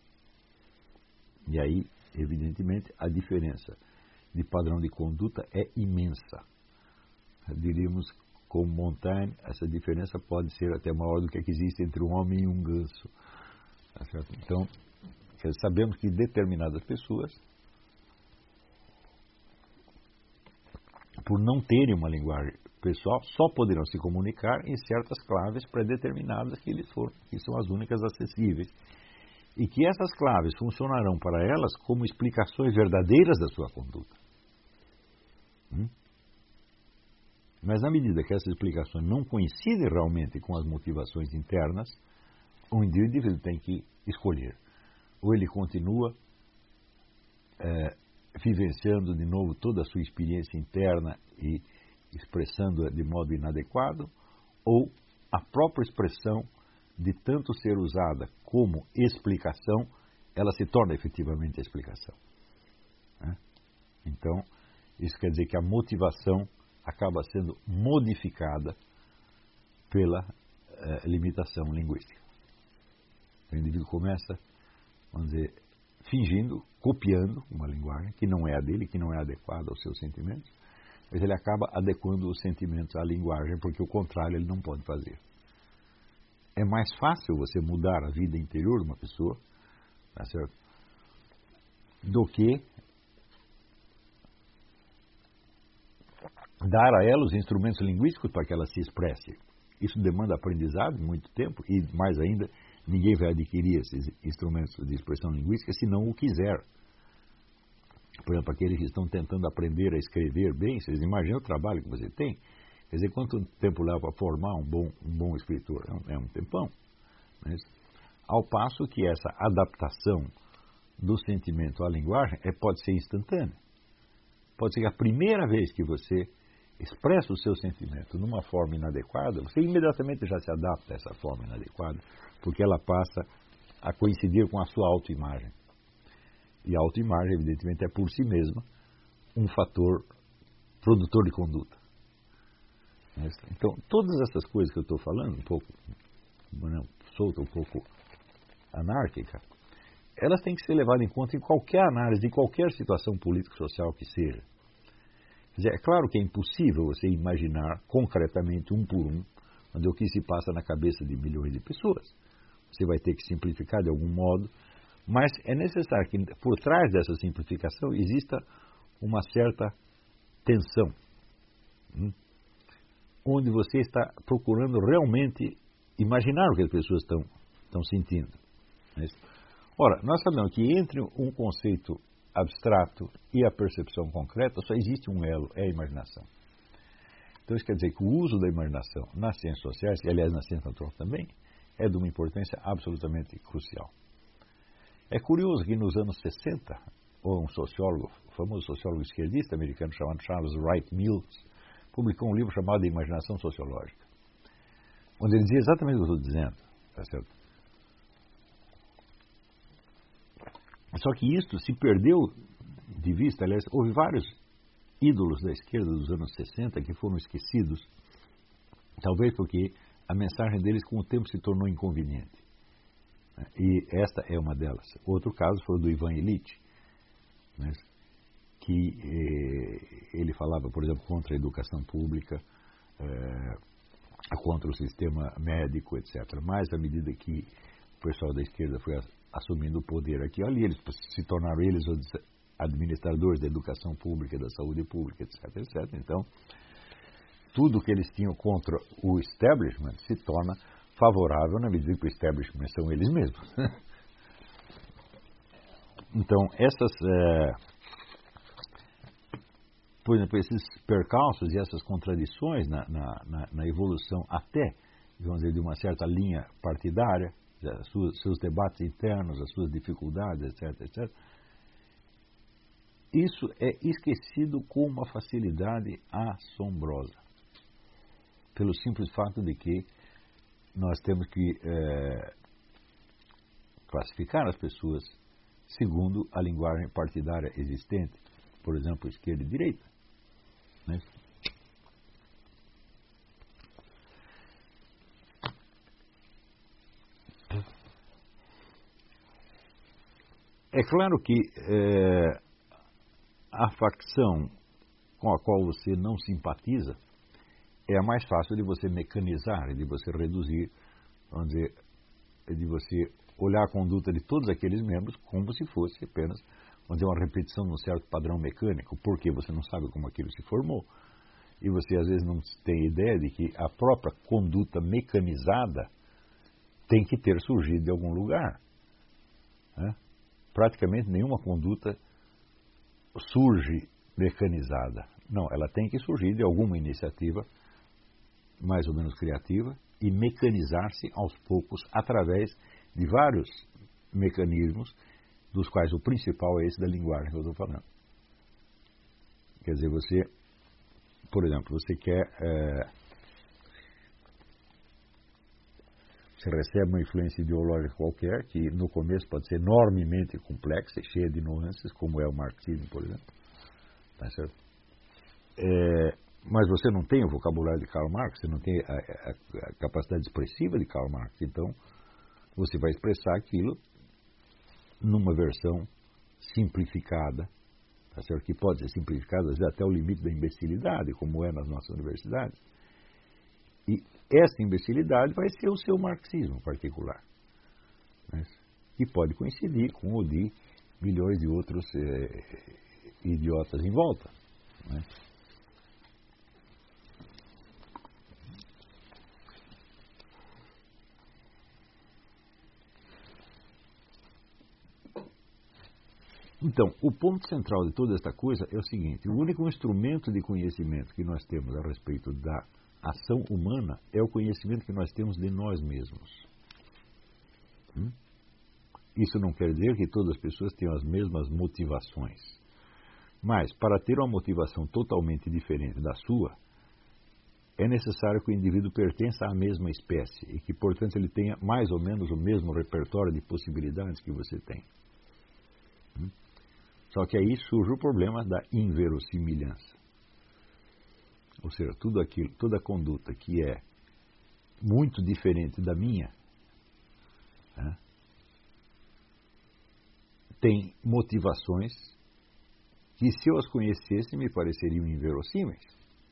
E aí, evidentemente, a diferença de padrão de conduta é imensa. Diríamos, como Montaigne, essa diferença pode ser até maior do que a que existe entre um homem e um ganso. Tá certo? Então, sabemos que determinadas pessoas, por não terem uma linguagem pessoal, só poderão se comunicar em certas claves pré-determinadas que são as únicas acessíveis. E que essas claves funcionarão para elas como explicações verdadeiras da sua conduta. Mas na medida que essas explicações não coincidem realmente com as motivações internas, o indivíduo tem que escolher. Ou ele continua vivenciando de novo toda a sua experiência interna e expressando-a de modo inadequado, ou a própria expressão, de tanto ser usada como explicação, ela se torna efetivamente explicação. Né? Então, isso quer dizer que a motivação acaba sendo modificada pela limitação linguística. O indivíduo começa, vamos dizer, fingindo, copiando uma linguagem que não é a dele, que não é adequada aos seus sentimentos, mas ele acaba adequando os sentimentos à linguagem, porque o contrário ele não pode fazer. É mais fácil você mudar a vida interior de uma pessoa, tá certo? Do que dar a ela os instrumentos linguísticos para que ela se expresse. Isso demanda aprendizado, muito tempo, e mais ainda, ninguém vai adquirir esses instrumentos de expressão linguística se não o quiser. Por exemplo, aqueles que estão tentando aprender a escrever bem, vocês imaginam o trabalho que você tem? Quer dizer, quanto tempo leva para formar um bom escritor? É um tempão. Mas, ao passo que essa adaptação do sentimento à linguagem pode ser instantânea. Pode ser que a primeira vez que você expressa o seu sentimento numa forma inadequada, você imediatamente já se adapta a essa forma inadequada, porque ela passa a coincidir com a sua autoimagem. E a autoimagem, evidentemente, é por si mesma um fator produtor de conduta. Então, todas essas coisas que eu estou falando, um pouco solta, um pouco anárquica, elas têm que ser levadas em conta em qualquer análise, de qualquer situação político-social que seja. Quer dizer, é claro que é impossível você imaginar concretamente, um por um, o que se passa na cabeça de milhões de pessoas. Você vai ter que simplificar de algum modo, mas é necessário que por trás dessa simplificação exista uma certa tensão, onde você está procurando realmente imaginar o que as pessoas estão sentindo. Ora, nós sabemos que entre um conceito abstrato e a percepção concreta só existe um elo, é a imaginação. Então isso quer dizer que o uso da imaginação nas ciências sociais, e aliás na ciência natural também, é de uma importância absolutamente crucial. É curioso que nos anos 60, um sociólogo, o famoso sociólogo esquerdista americano chamado Charles Wright Mills, publicou um livro chamado Imaginação Sociológica, onde ele dizia exatamente o que eu estou dizendo. Tá certo? Só que isto se perdeu de vista. Aliás, houve vários ídolos da esquerda dos anos 60 que foram esquecidos, talvez porque a mensagem deles com o tempo se tornou inconveniente. E esta é uma delas. Outro caso foi o do Ivan Illich, né, que ele falava, por exemplo, contra a educação pública, contra o sistema médico, etc. Mas à medida que o pessoal da esquerda foi assumindo o poder aqui e ali, eles se tornaram os administradores da educação pública, da saúde pública, etc. Então, tudo que eles tinham contra o establishment se torna favorável na medida que o establishment são eles mesmos. Então, por exemplo, esses percalços e essas contradições na evolução até, vamos dizer, de uma certa linha partidária, seus debates internos, as suas dificuldades, etc., etc., isso é esquecido com uma facilidade assombrosa, pelo simples fato de que nós temos que classificar as pessoas segundo a linguagem partidária existente, por exemplo, esquerda e direita. Né? É claro que a facção com a qual você não simpatiza é a mais fácil de você mecanizar, de você reduzir, vamos dizer, de você olhar a conduta de todos aqueles membros como se fosse apenas, vamos dizer, uma repetição de um certo padrão mecânico, porque você não sabe como aquilo se formou. E você às vezes não tem ideia de que a própria conduta mecanizada tem que ter surgido de algum lugar. Né? Praticamente nenhuma conduta surge mecanizada. Não, ela tem que surgir de alguma iniciativa mais ou menos criativa e mecanizar-se aos poucos através de vários mecanismos, dos quais o principal é esse da linguagem que eu estou falando. Quer dizer, você, por exemplo, você recebe uma influência ideológica qualquer, que no começo pode ser enormemente complexa e cheia de nuances, como é o marxismo, por exemplo. Tá certo? Mas você não tem o vocabulário de Karl Marx, você não tem a capacidade expressiva de Karl Marx, então você vai expressar aquilo numa versão simplificada, tá certo? Que pode ser simplificada às vezes até o limite da imbecilidade, como é nas nossas universidades. E essa imbecilidade vai ser o seu marxismo particular, né? Que pode coincidir com o de milhões de outros idiotas em volta, né? Então, o ponto central de toda esta coisa é o seguinte: o único instrumento de conhecimento que nós temos a respeito da ação humana é o conhecimento que nós temos de nós mesmos. Isso não quer dizer que todas as pessoas tenham as mesmas motivações. Mas, para ter uma motivação totalmente diferente da sua, é necessário que o indivíduo pertença à mesma espécie e que, portanto, ele tenha mais ou menos o mesmo repertório de possibilidades que você tem. Só que aí surge o problema da inverossimilhança. Ou seja, tudo aquilo, toda a conduta que é muito diferente da minha, né, tem motivações que, se eu as conhecesse, me pareceriam inverossímeis.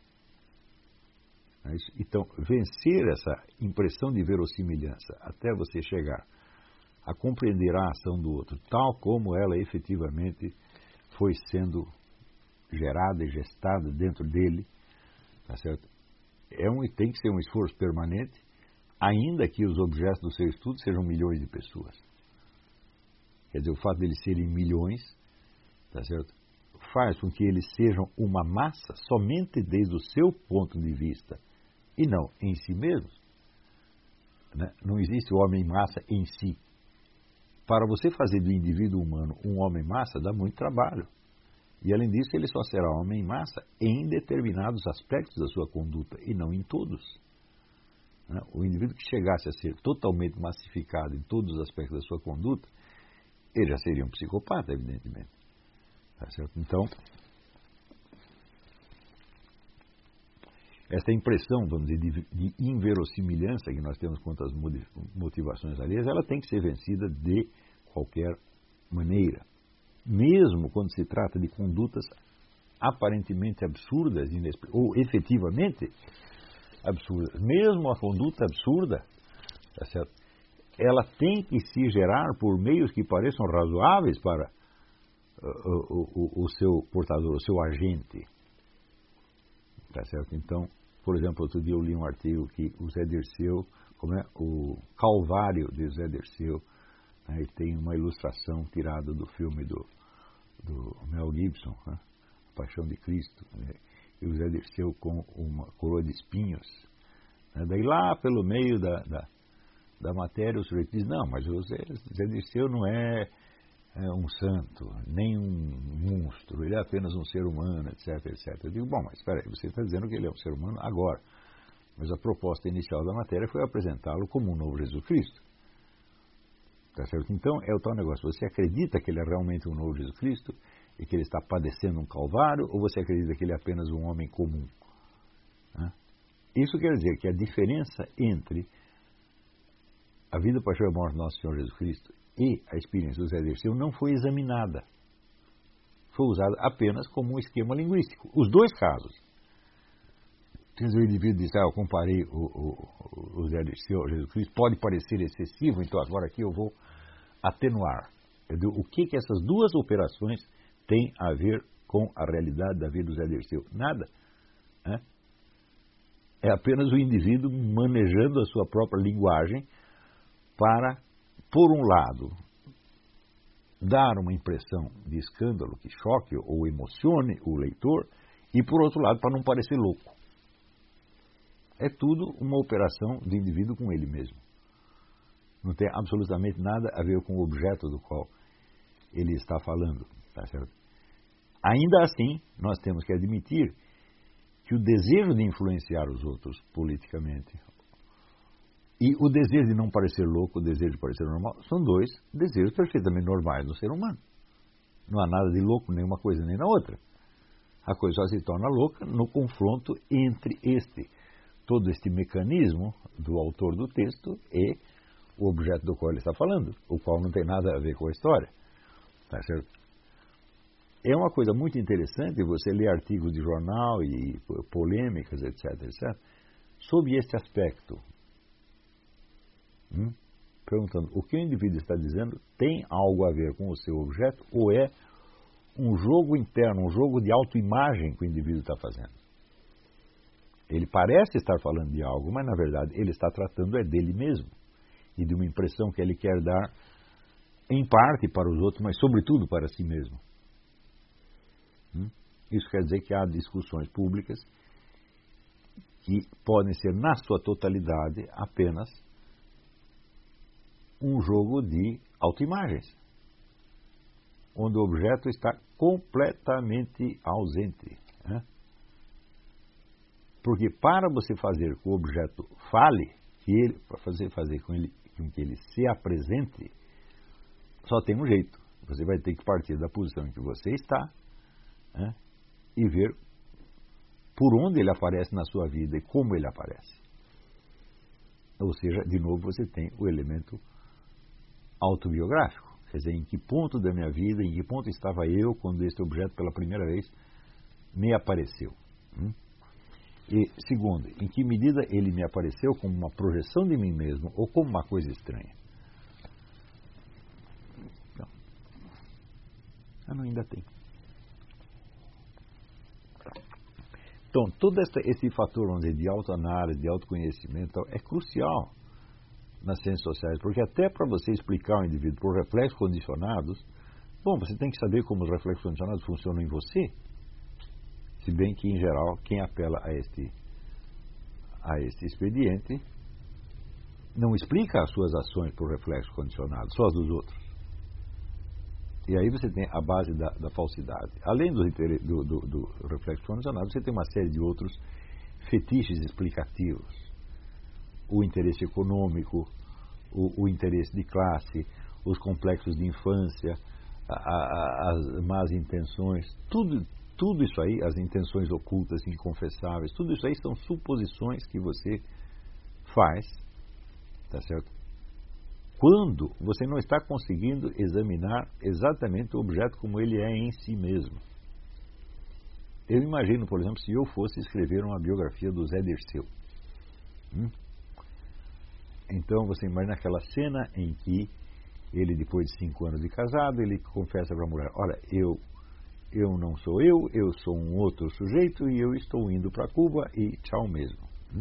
Então, vencer essa impressão de verossimilhança até você chegar a compreender a ação do outro tal como ela efetivamente foi sendo gerada e gestada dentro dele, tá certo? Tem que ser um esforço permanente, ainda que os objetos do seu estudo sejam milhões de pessoas. Quer dizer, o fato de eles serem milhões, tá certo, faz com que eles sejam uma massa somente desde o seu ponto de vista e não em si mesmos. Né? Não existe o homem-massa em si. Para você fazer do indivíduo humano um homem-massa dá muito trabalho. E, além disso, ele só será homem-massa em determinados aspectos da sua conduta e não em todos. Né? O indivíduo que chegasse a ser totalmente massificado em todos os aspectos da sua conduta, ele já seria um psicopata, evidentemente. Tá certo? Então, essa impressão, vamos dizer, de inverossimilhança que nós temos quanto às motivações alheias, ela tem que ser vencida de qualquer maneira. Mesmo quando se trata de condutas aparentemente absurdas, ou efetivamente absurdas. Mesmo a conduta absurda, tá certo? Ela tem que se gerar por meios que pareçam razoáveis para o seu portador, o seu agente. Tá certo? Então, Por exemplo, outro dia eu li um artigo que o Zé Dirceu, o Calvário de Zé Dirceu, né, tem uma ilustração tirada do filme do Mel Gibson, né, A Paixão de Cristo, né, e o Zé Dirceu com uma coroa de espinhos. Né, daí lá pelo meio da matéria o sujeito diz, não, mas o Zé Dirceu não é um santo, nem um monstro, ele é apenas um ser humano, etc, etc. Eu digo, bom, mas espera aí, você está dizendo que ele é um ser humano agora, mas a proposta inicial da matéria foi apresentá-lo como um novo Jesus Cristo. Tá certo? Então, é o tal negócio, você acredita que ele é realmente um novo Jesus Cristo e que ele está padecendo um calvário, ou você acredita que ele é apenas um homem comum? Né? Isso quer dizer que a diferença entre a vida, paixão e morte do nosso Senhor Jesus Cristo e a experiência do Zé Dirceu não foi examinada. Foi usada apenas como um esquema linguístico. Os dois casos. Se o indivíduo diz, eu comparei o Zé Dirceu ao Jesus Cristo, pode parecer excessivo, então agora aqui eu vou atenuar. O que essas duas operações têm a ver com a realidade da vida do Zé Dirceu? Nada. Né? É apenas o indivíduo manejando a sua própria linguagem para, por um lado, dar uma impressão de escândalo que choque ou emocione o leitor, e, por outro lado, para não parecer louco. É tudo uma operação do indivíduo com ele mesmo. Não tem absolutamente nada a ver com o objeto do qual ele está falando. Tá certo? Ainda assim, nós temos que admitir que o desejo de influenciar os outros politicamente e o desejo de não parecer louco, o desejo de parecer normal, são dois desejos perfeitamente normais no ser humano. Não há nada de louco nenhuma coisa nem na outra. A coisa só se torna louca no confronto entre todo este mecanismo do autor do texto e o objeto do qual ele está falando, o qual não tem nada a ver com a história. Tá certo? É uma coisa muito interessante você ler artigos de jornal e polêmicas, etc, etc, sob este aspecto. Perguntando, o que o indivíduo está dizendo tem algo a ver com o seu objeto ou é um jogo interno, um jogo de autoimagem que o indivíduo está fazendo? Ele parece estar falando de algo, mas na verdade ele está tratando dele mesmo e de uma impressão que ele quer dar em parte para os outros, mas sobretudo para si mesmo. Isso quer dizer que há discussões públicas que podem ser na sua totalidade apenas um jogo de autoimagens, onde o objeto está completamente ausente. Né? Porque para você fazer com que o objeto fale, para fazer com que ele se apresente, só tem um jeito. Você vai ter que partir da posição em que você está, né, e ver por onde ele aparece na sua vida e como ele aparece. Ou seja, de novo você tem o elemento autobiográfico. Quer dizer, em que ponto da minha vida, em que ponto estava eu quando este objeto pela primeira vez me apareceu. E segundo, em que medida ele me apareceu como uma projeção de mim mesmo ou como uma coisa estranha. Não, ainda tem. Então, todo esse fator, vamos dizer, de autoanálise, de autoconhecimento, é crucial nas ciências sociais, porque até para você explicar ao indivíduo por reflexos condicionados, bom, você tem que saber como os reflexos condicionados funcionam em você, se bem que, em geral, quem apela a este expediente não explica as suas ações por reflexos condicionados, só as dos outros. E aí você tem a base da falsidade. Além do reflexo condicionado, você tem uma série de outros fetiches explicativos. O interesse econômico, o interesse de classe, os complexos de infância, as más intenções, tudo isso aí, as intenções ocultas, inconfessáveis, tudo isso aí são suposições que você faz, tá certo? Quando você não está conseguindo examinar exatamente o objeto como ele é em si mesmo. Eu imagino, por exemplo, se eu fosse escrever uma biografia do Zé Dirceu. Então você imagina aquela cena em que ele, depois de 5 anos de casado, ele confessa para a mulher, olha, eu eu não sou eu sou um outro sujeito e eu estou indo para Cuba e tchau mesmo.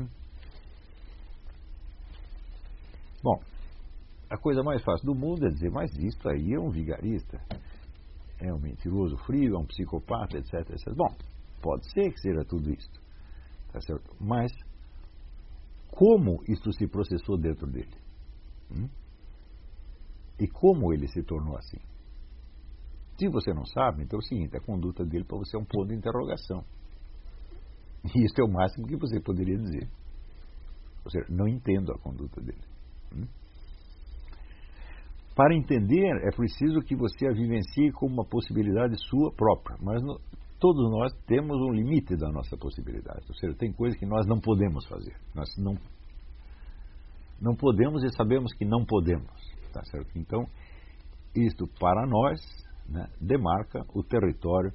Bom, a coisa mais fácil do mundo é dizer, mas isto aí é um vigarista, é um mentiroso frio, é um psicopata, etc, etc. Bom, pode ser que seja tudo isso, tá certo? Mas como isto se processou dentro dele? E como ele se tornou assim? Se você não sabe, então é o seguinte, a conduta dele para você é um ponto de interrogação. E isso é o máximo que você poderia dizer. Ou seja, não entendo a conduta dele. Para entender, é preciso que você a vivencie como uma possibilidade sua própria. Mas todos nós temos um limite da nossa possibilidade. Ou seja, tem coisas que nós não podemos fazer. Nós não podemos e sabemos que não podemos. Tá certo? Então, isto para nós, né, demarca o território,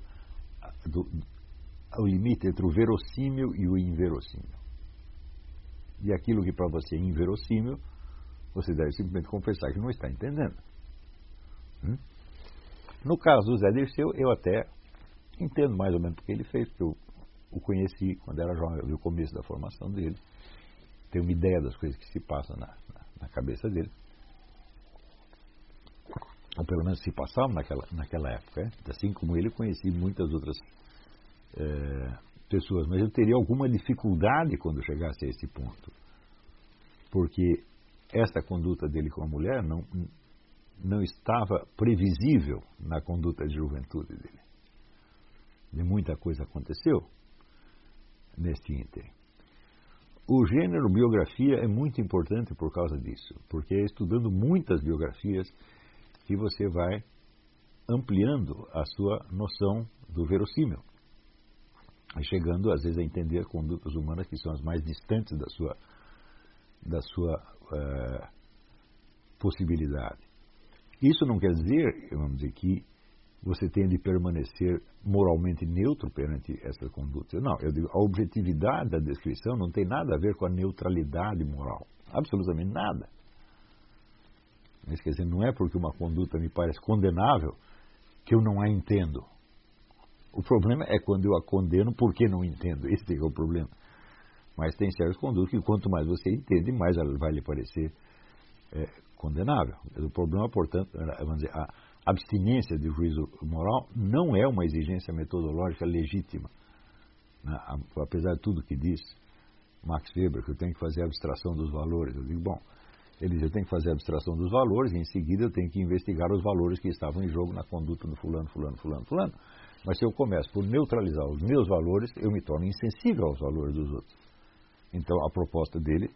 o limite entre o verossímil e o inverossímil. E aquilo que para você é inverossímil, você deve simplesmente confessar que não está entendendo. No caso do Zé Dirceu, eu até entendo mais ou menos o que ele fez, porque eu o conheci quando era jovem, eu vi o começo da formação dele, tenho uma ideia das coisas que se passam na cabeça dele. Ou pelo menos se passavam naquela época. Assim como ele, conheci muitas outras pessoas, mas eu teria alguma dificuldade quando chegasse a esse ponto, porque esta conduta dele com a mulher não estava previsível na conduta de juventude dele. E muita coisa aconteceu neste ínterim. O gênero biografia é muito importante por causa disso, porque é estudando muitas biografias que você vai ampliando a sua noção do verossímil, e chegando às vezes a entender condutas humanas que são as mais distantes da sua possibilidade. Isso não quer dizer, vamos dizer, que você tem de permanecer moralmente neutro perante essa conduta. Não, eu digo, a objetividade da descrição não tem nada a ver com a neutralidade moral. Absolutamente nada. Mas, quer dizer, não é porque uma conduta me parece condenável que eu não a entendo. O problema é quando eu a condeno porque não entendo. Esse é o problema. Mas tem certas condutas que quanto mais você entende, mais ela vai lhe parecer condenável. O problema, portanto, vamos dizer, a abstinência de juízo moral não é uma exigência metodológica legítima. Apesar de tudo que diz Max Weber, que eu tenho que fazer a abstração dos valores. Eu digo, bom, ele diz, eu tenho que fazer a abstração dos valores e em seguida eu tenho que investigar os valores que estavam em jogo na conduta do fulano. Mas se eu começo por neutralizar os meus valores, eu me torno insensível aos valores dos outros. Então a proposta dele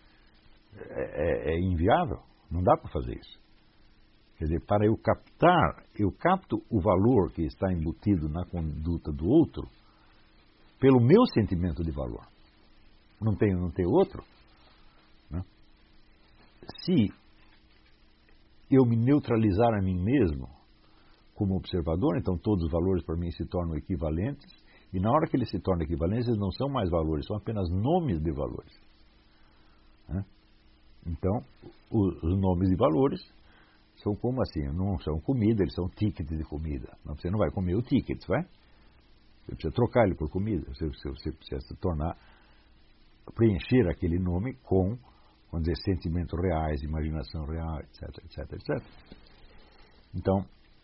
é inviável. Não dá para fazer isso. Quer dizer, para eu capto o valor que está embutido na conduta do outro pelo meu sentimento de valor. Não tem outro. Né? Se eu me neutralizar a mim mesmo como observador, então todos os valores para mim se tornam equivalentes, e na hora que eles se tornam equivalentes, eles não são mais valores, são apenas nomes de valores. Né? Então, os nomes de valores são como assim, não são comida, eles são tickets de comida. Você não vai comer o ticket, vai? Você precisa trocar ele por comida, você precisa se preencher aquele nome com, vamos dizer, sentimentos reais, imaginação real, etc, etc, etc. Então,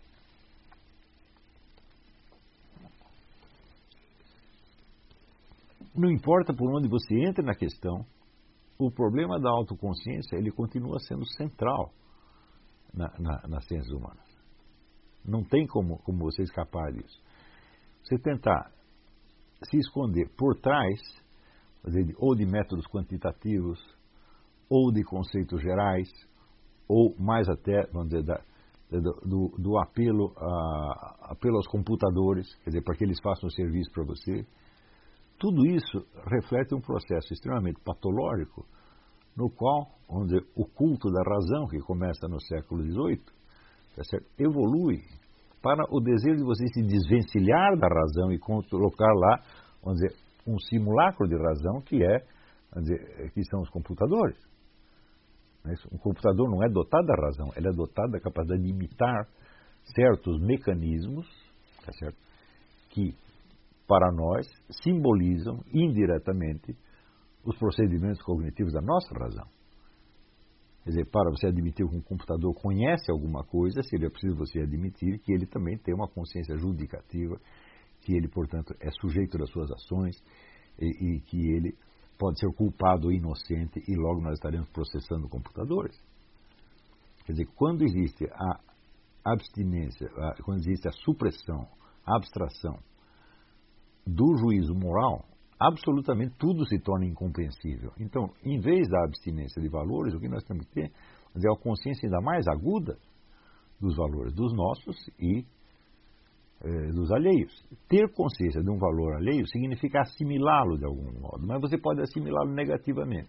não importa por onde você entra na questão, o problema da autoconsciência, ele continua sendo central nas ciências humanas. Não tem como você escapar disso. Você tentar se esconder por trás, ou de métodos quantitativos, ou de conceitos gerais, ou mais até, vamos dizer, do apelo aos computadores, quer dizer, para que eles façam o serviço para você. Tudo isso reflete um processo extremamente patológico, no qual, vamos dizer, o culto da razão, que começa no século XVIII, tá certo? Evolui para o desejo de você se desvencilhar da razão e colocar lá, vamos dizer, um simulacro de razão que são os computadores. Um computador não é dotado da razão, ele é dotado da capacidade de imitar certos mecanismos, tá certo? que, para nós, simbolizam indiretamente os procedimentos cognitivos da nossa razão. Quer dizer, para você admitir que um computador conhece alguma coisa, seria preciso você admitir que ele também tem uma consciência judicativa, que ele, portanto, é sujeito das suas ações e que ele pode ser culpado ou inocente e logo nós estaremos processando computadores. Quer dizer, quando existe a abstinência, quando existe a supressão, a abstração do juízo moral, absolutamente tudo se torna incompreensível. Então, em vez da abstinência de valores, o que nós temos que ter é a consciência ainda mais aguda dos valores dos nossos e dos alheios. Ter consciência de um valor alheio significa assimilá-lo de algum modo, mas você pode assimilá-lo negativamente.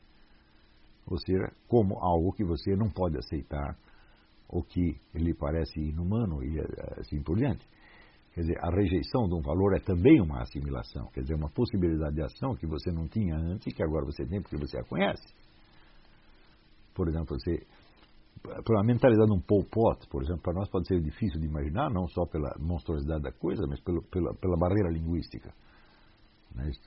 Ou seja, como algo que você não pode aceitar, ou que lhe parece inumano e assim por diante. Quer dizer, a rejeição de um valor é também uma assimilação, quer dizer, uma possibilidade de ação que você não tinha antes e que agora você tem porque você a conhece. Por exemplo, pela mentalidade de um Pol Pot, por exemplo, para nós pode ser difícil de imaginar, não só pela monstruosidade da coisa, mas pela barreira linguística. Não é isso?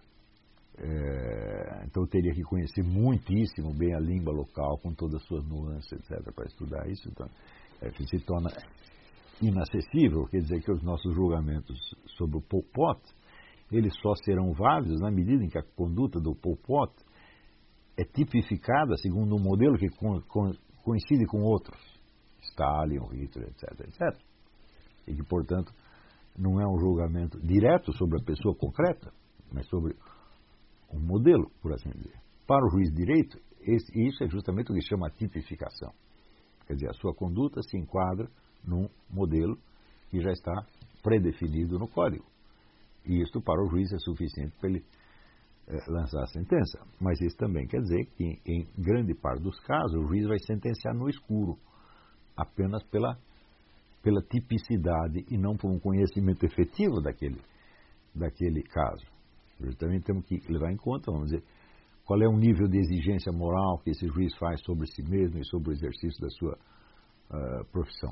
Então eu teria que conhecer muitíssimo bem a língua local, com todas as suas nuances, etc., para estudar isso. Então, se torna inacessível, quer dizer que os nossos julgamentos sobre o Pol Pot, eles só serão válidos na medida em que a conduta do Pol Pot é tipificada segundo um modelo que coincide com outros, Stalin, Hitler, etc., etc. E que, portanto, não é um julgamento direto sobre a pessoa concreta, mas sobre um modelo, por assim dizer. Para o juiz de direito, isso é justamente o que chama a tipificação. Quer dizer, a sua conduta se enquadra num modelo que já está predefinido no código. E isto para o juiz é suficiente para ele lançar a sentença. Mas isso também quer dizer que, em grande parte dos casos, o juiz vai sentenciar no escuro, apenas pela tipicidade e não por um conhecimento efetivo daquele caso. Nós também temos que levar em conta, vamos dizer, qual é o nível de exigência moral que esse juiz faz sobre si mesmo e sobre o exercício da sua profissão.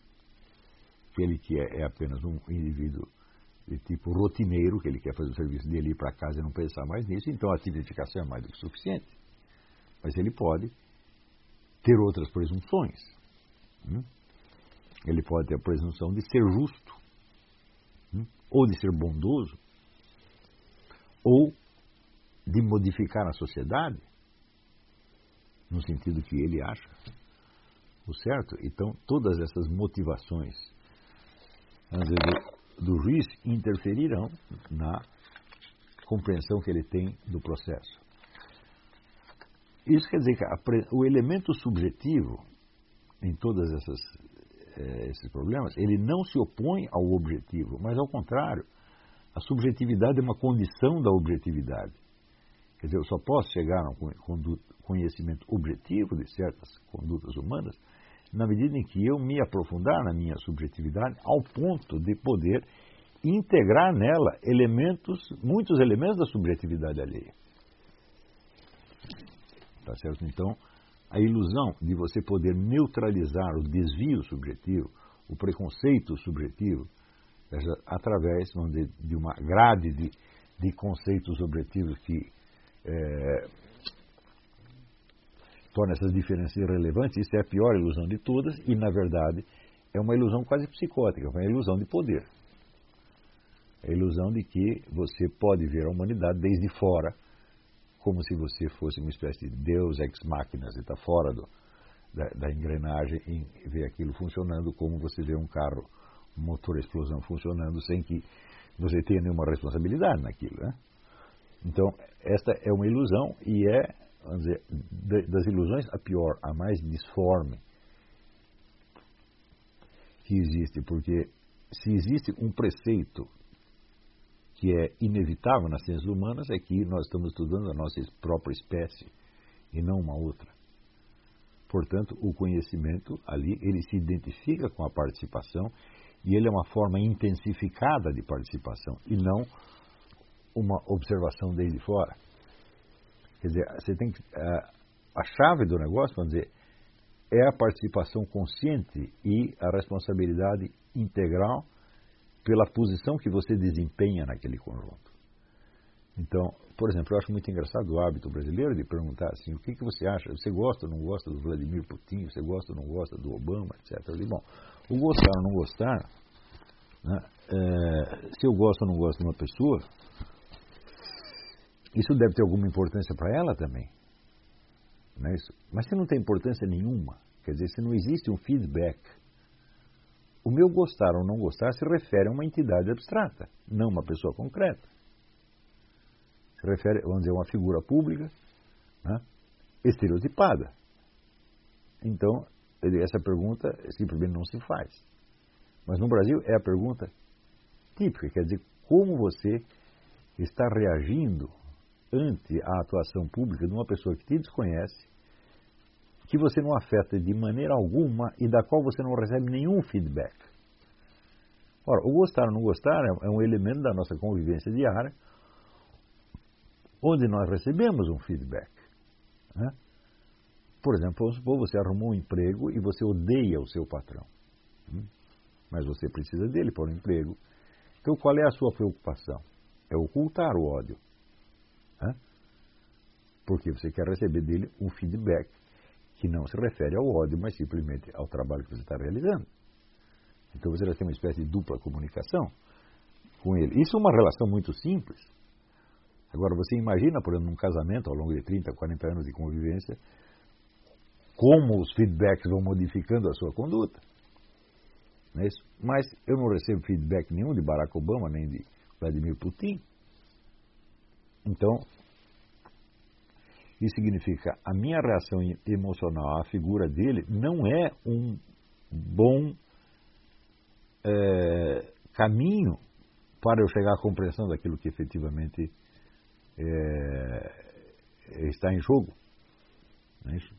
Aquele que é apenas um indivíduo de tipo rotineiro, que ele quer fazer o serviço dele, ir para casa e não pensar mais nisso, então a tipificação é mais do que suficiente. Mas ele pode ter outras presunções. Ele pode ter a presunção de ser justo, ou de ser bondoso, ou de modificar a sociedade, no sentido que ele acha o certo. Então, todas essas motivações do juiz interferirão na compreensão que ele tem do processo. Isso quer dizer que o elemento subjetivo em todos esses problemas, ele não se opõe ao objetivo, mas ao contrário, a subjetividade é uma condição da objetividade. Quer dizer, eu só posso chegar a um conhecimento objetivo de certas condutas humanas na medida em que eu me aprofundar na minha subjetividade ao ponto de poder integrar nela muitos elementos da subjetividade alheia. Tá certo? Então, a ilusão de você poder neutralizar o desvio subjetivo, o preconceito subjetivo, através, vamos dizer, de uma grade de conceitos objetivos que torna essas diferenças irrelevantes, isso é a pior ilusão de todas e, na verdade, é uma ilusão quase psicótica, é uma ilusão de poder. É a ilusão de que você pode ver a humanidade desde fora, como se você fosse uma espécie de Deus ex machina, você está fora da engrenagem e vê aquilo funcionando como você vê um carro, um motor a explosão funcionando sem que você tenha nenhuma responsabilidade naquilo, né? Então, esta é uma ilusão e vamos dizer, das ilusões a pior, a mais disforme que existe, porque se existe um preceito que é inevitável nas ciências humanas, é que nós estamos estudando a nossa própria espécie e não uma outra. Portanto, o conhecimento ali, ele se identifica com a participação e ele é uma forma intensificada de participação e não uma observação desde fora. Quer dizer, você tem que, a chave do negócio, vamos dizer, é a participação consciente e a responsabilidade integral pela posição que você desempenha naquele conjunto. Então, por exemplo, eu acho muito engraçado o hábito brasileiro de perguntar assim, o que você acha? Você gosta ou não gosta do Vladimir Putin? Você gosta ou não gosta do Obama, etc. Eu digo, bom, o gostar ou não gostar, né, se eu gosto ou não gosto de uma pessoa, isso deve ter alguma importância para ela também. Não é isso? Mas se não tem importância nenhuma, quer dizer, se não existe um feedback, o meu gostar ou não gostar se refere a uma entidade abstrata, não uma pessoa concreta. Se refere, vamos dizer, a uma figura pública, né, estereotipada. Então, essa pergunta simplesmente não se faz. Mas no Brasil é a pergunta típica, quer dizer, como você está reagindo ante a atuação pública de uma pessoa que te desconhece, que você não afeta de maneira alguma e da qual você não recebe nenhum feedback. Ora, o gostar ou não gostar é um elemento da nossa convivência diária, onde nós recebemos um feedback. Né? Por exemplo, vamos supor, você arrumou um emprego e você odeia o seu patrão. Mas você precisa dele para o emprego. Então, qual é a sua preocupação? É ocultar o ódio. Né? Porque você quer receber dele um feedback que não se refere ao ódio, mas simplesmente ao trabalho que você está realizando. Então, você já tem uma espécie de dupla comunicação com ele. Isso é uma relação muito simples. Agora, você imagina, por exemplo, num casamento, ao longo de 30, 40 anos de convivência, como os feedbacks vão modificando a sua conduta. Não é isso? Mas eu não recebo feedback nenhum de Barack Obama, nem de Vladimir Putin. Então, isso significa a minha reação emocional à figura dele não é um bom caminho para eu chegar à compreensão daquilo que efetivamente está em jogo. Não é isso?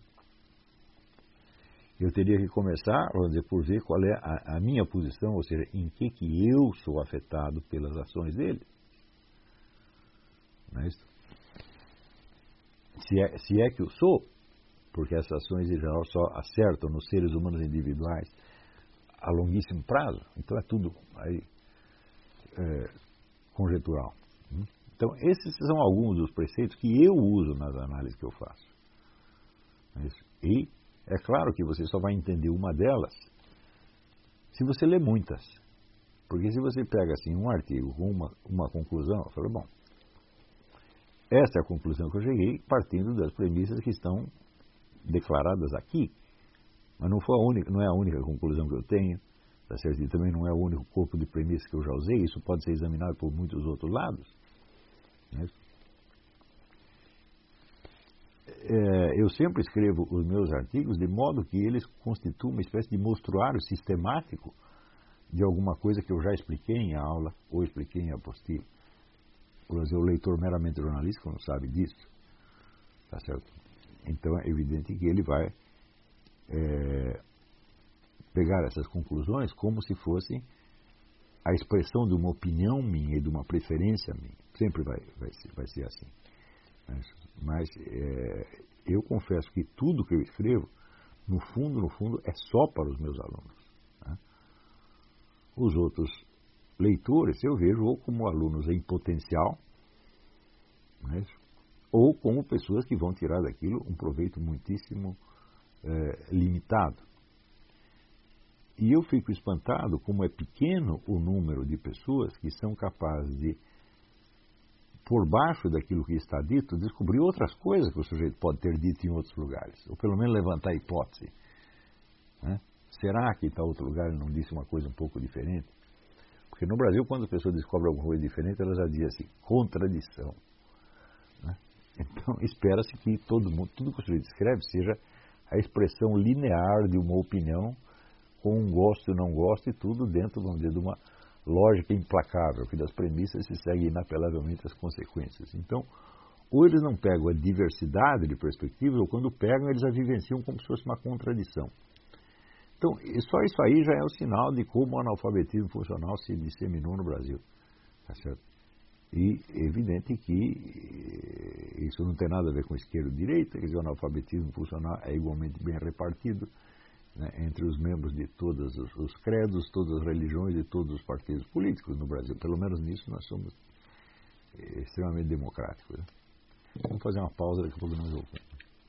Eu teria que começar, vamos dizer, por ver qual é a minha posição, ou seja, em que eu sou afetado pelas ações dele. Não é isso? Se é que eu sou, porque essas ações em geral só acertam nos seres humanos individuais a longuíssimo prazo, então é tudo aí conjetural. Então, esses são alguns dos preceitos que eu uso nas análises que eu faço. Não é isso? E é claro que você só vai entender uma delas se você lê muitas. Porque se você pega assim um artigo com uma conclusão, eu falo, bom, esta é a conclusão que eu cheguei partindo das premissas que estão declaradas aqui. Mas não é a única conclusão que eu tenho, tá certo? E também não é o único corpo de premissas que eu já usei, isso pode ser examinado por muitos outros lados. Não é isso? Eu sempre escrevo os meus artigos de modo que eles constituam uma espécie de mostruário sistemático de alguma coisa que eu já expliquei em aula ou expliquei em apostila. Por exemplo, o leitor meramente jornalístico não sabe disso. Tá certo? Então é evidente que ele vai pegar essas conclusões como se fossem a expressão de uma opinião minha e de uma preferência minha. Sempre vai ser assim. Mas eu confesso que tudo que eu escrevo, no fundo, é só para os meus alunos. Né? Os outros leitores eu vejo ou como alunos em potencial, né? Ou como pessoas que vão tirar daquilo um proveito muitíssimo limitado. E eu fico espantado como é pequeno o número de pessoas que são capazes de, por baixo daquilo que está dito, descobrir outras coisas que o sujeito pode ter dito em outros lugares, ou pelo menos levantar a hipótese. Né? Será que em tal outro lugar ele não disse uma coisa um pouco diferente? Porque no Brasil, quando as pessoas descobrem alguma coisa diferente, elas já dizem assim, contradição. Né? Então, espera-se que tudo que o sujeito escreve seja a expressão linear de uma opinião, com um gosto e não gosto, e tudo dentro, vamos dizer, de uma lógica implacável, que das premissas se seguem inapelavelmente as consequências. Então, ou eles não pegam a diversidade de perspectivas, ou quando pegam, eles a vivenciam como se fosse uma contradição. Então, só isso aí já é o sinal de como o analfabetismo funcional se disseminou no Brasil. Tá certo? E é evidente que isso não tem nada a ver com esquerda e direita, quer dizer, o analfabetismo funcional é igualmente bem repartido né, entre os membros de todos os credos, todas as religiões e todos os partidos políticos no Brasil. Pelo menos nisso nós somos extremamente democráticos. Né? Vamos fazer uma pausa, daqui a pouco nós voltamos.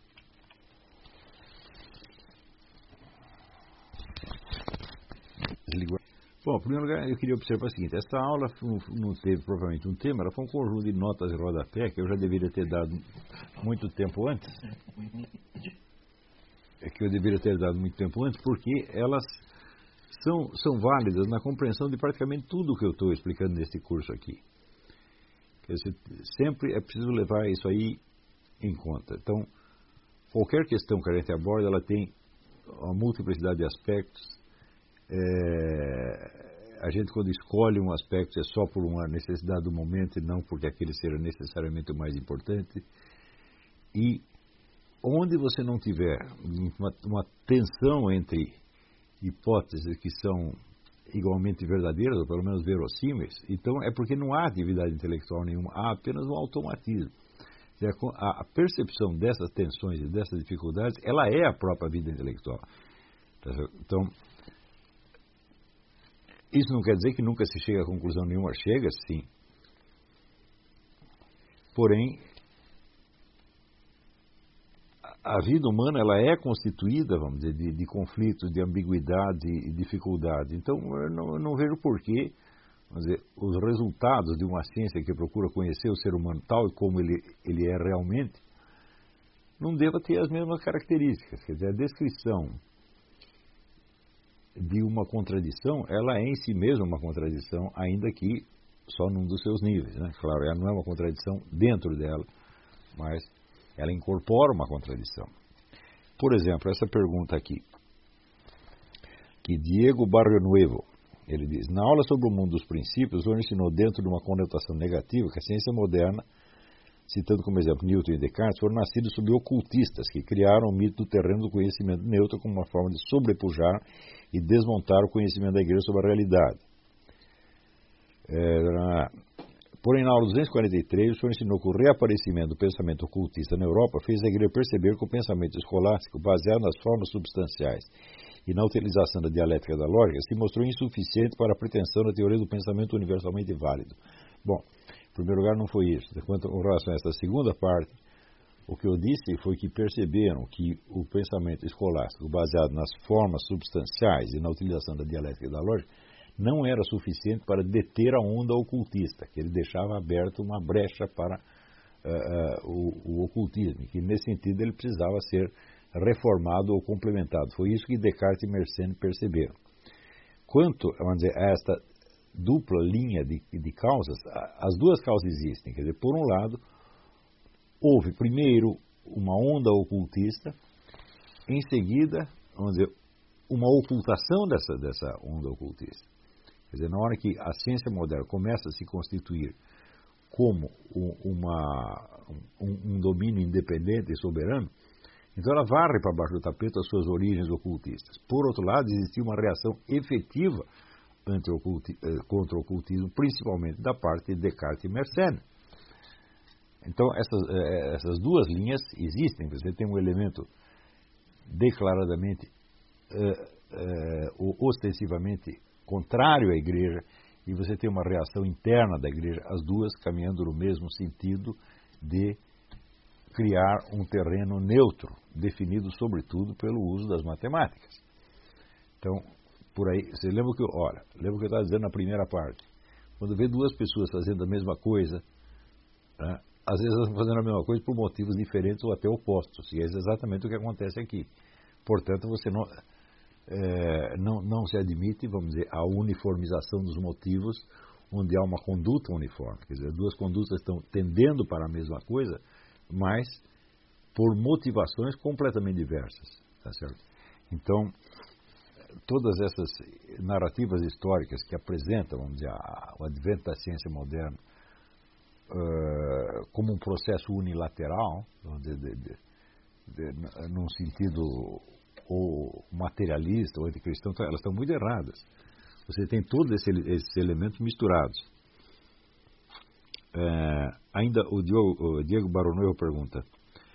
Desligou. Bom, em primeiro lugar, eu queria observar o seguinte: essa aula não teve provavelmente um tema, ela foi um conjunto de notas de rodapé que eu já deveria ter dado muito tempo antes. Porque elas são válidas na compreensão de praticamente tudo o que eu estou explicando nesse curso aqui. Quer dizer, sempre é preciso levar isso aí em conta. Então, qualquer questão que a gente aborda, ela tem uma multiplicidade de aspectos. A gente, quando escolhe um aspecto, é só por uma necessidade do momento e não porque aquele seja necessariamente o mais importante. E onde você não tiver uma tensão entre hipóteses que são igualmente verdadeiras, ou pelo menos verossímeis, então é porque não há atividade intelectual nenhuma, há apenas um automatismo. A percepção dessas tensões e dessas dificuldades, ela é a própria vida intelectual. Então, isso não quer dizer que nunca se chega a conclusão nenhuma. Chega, sim. Porém, a vida humana, ela é constituída, vamos dizer, de conflitos, de ambiguidade e dificuldade. Então, eu não vejo porquê, vamos dizer, os resultados de uma ciência que procura conhecer o ser humano tal e como ele é realmente, não deva ter as mesmas características. Quer dizer, a descrição de uma contradição, ela é em si mesma uma contradição, ainda que só num dos seus níveis, né? Claro, ela não é uma contradição dentro dela, mas ela incorpora uma contradição. Por exemplo, essa pergunta aqui, que Diego Barrionuevo, ele diz: na aula sobre o mundo dos princípios, o senhor ensinou dentro de uma conotação negativa que a ciência moderna, citando como exemplo Newton e Descartes, foram nascidos sob ocultistas que criaram o mito do terreno do conhecimento neutro como uma forma de sobrepujar e desmontar o conhecimento da igreja sobre a realidade. Porém, na aula 243, o senhor ensinou que o reaparecimento do pensamento ocultista na Europa fez a igreja perceber que o pensamento escolástico, baseado nas formas substanciais e na utilização da dialética da lógica, se mostrou insuficiente para a pretensão da teoria do pensamento universalmente válido. Bom, em primeiro lugar, não foi isso. Quanto em relação a essa segunda parte, o que eu disse foi que perceberam que o pensamento escolástico, baseado nas formas substanciais e na utilização da dialética e da lógica, não era suficiente para deter a onda ocultista, que ele deixava aberta uma brecha para o ocultismo, que nesse sentido ele precisava ser reformado ou complementado. Foi isso que Descartes e Mersenne perceberam. Quanto, vamos dizer, a esta dupla linha de causas, as duas causas existem. Quer dizer, por um lado, houve primeiro uma onda ocultista, em seguida, vamos dizer, uma ocultação dessa onda ocultista. Quer dizer, na hora que a ciência moderna começa a se constituir como um domínio independente e soberano, então ela varre para baixo do tapete as suas origens ocultistas. Por outro lado, existia uma reação efetiva contra o ocultismo, principalmente da parte de Descartes e Mersenne. Então, essas duas linhas existem. Você tem um elemento declaradamente, ostensivamente contrário à igreja, e você tem uma reação interna da igreja, as duas caminhando no mesmo sentido de criar um terreno neutro, definido sobretudo pelo uso das matemáticas. Então, por aí, você lembra que eu estava dizendo na primeira parte, quando vê duas pessoas fazendo a mesma coisa, né, às vezes elas estão fazendo a mesma coisa por motivos diferentes ou até opostos, e é exatamente o que acontece aqui. Portanto, você não se admite, vamos dizer, a uniformização dos motivos onde há uma conduta uniforme. Quer dizer, duas condutas estão tendendo para a mesma coisa, mas por motivações completamente diversas. Tá certo? Então, todas essas narrativas históricas que apresentam, vamos dizer, o advento da ciência moderna como um processo unilateral, vamos dizer, num sentido ou materialista ou anticristão, elas estão muito erradas. Você tem todos esses elementos misturados. Ainda o Diego Baronovo pergunta: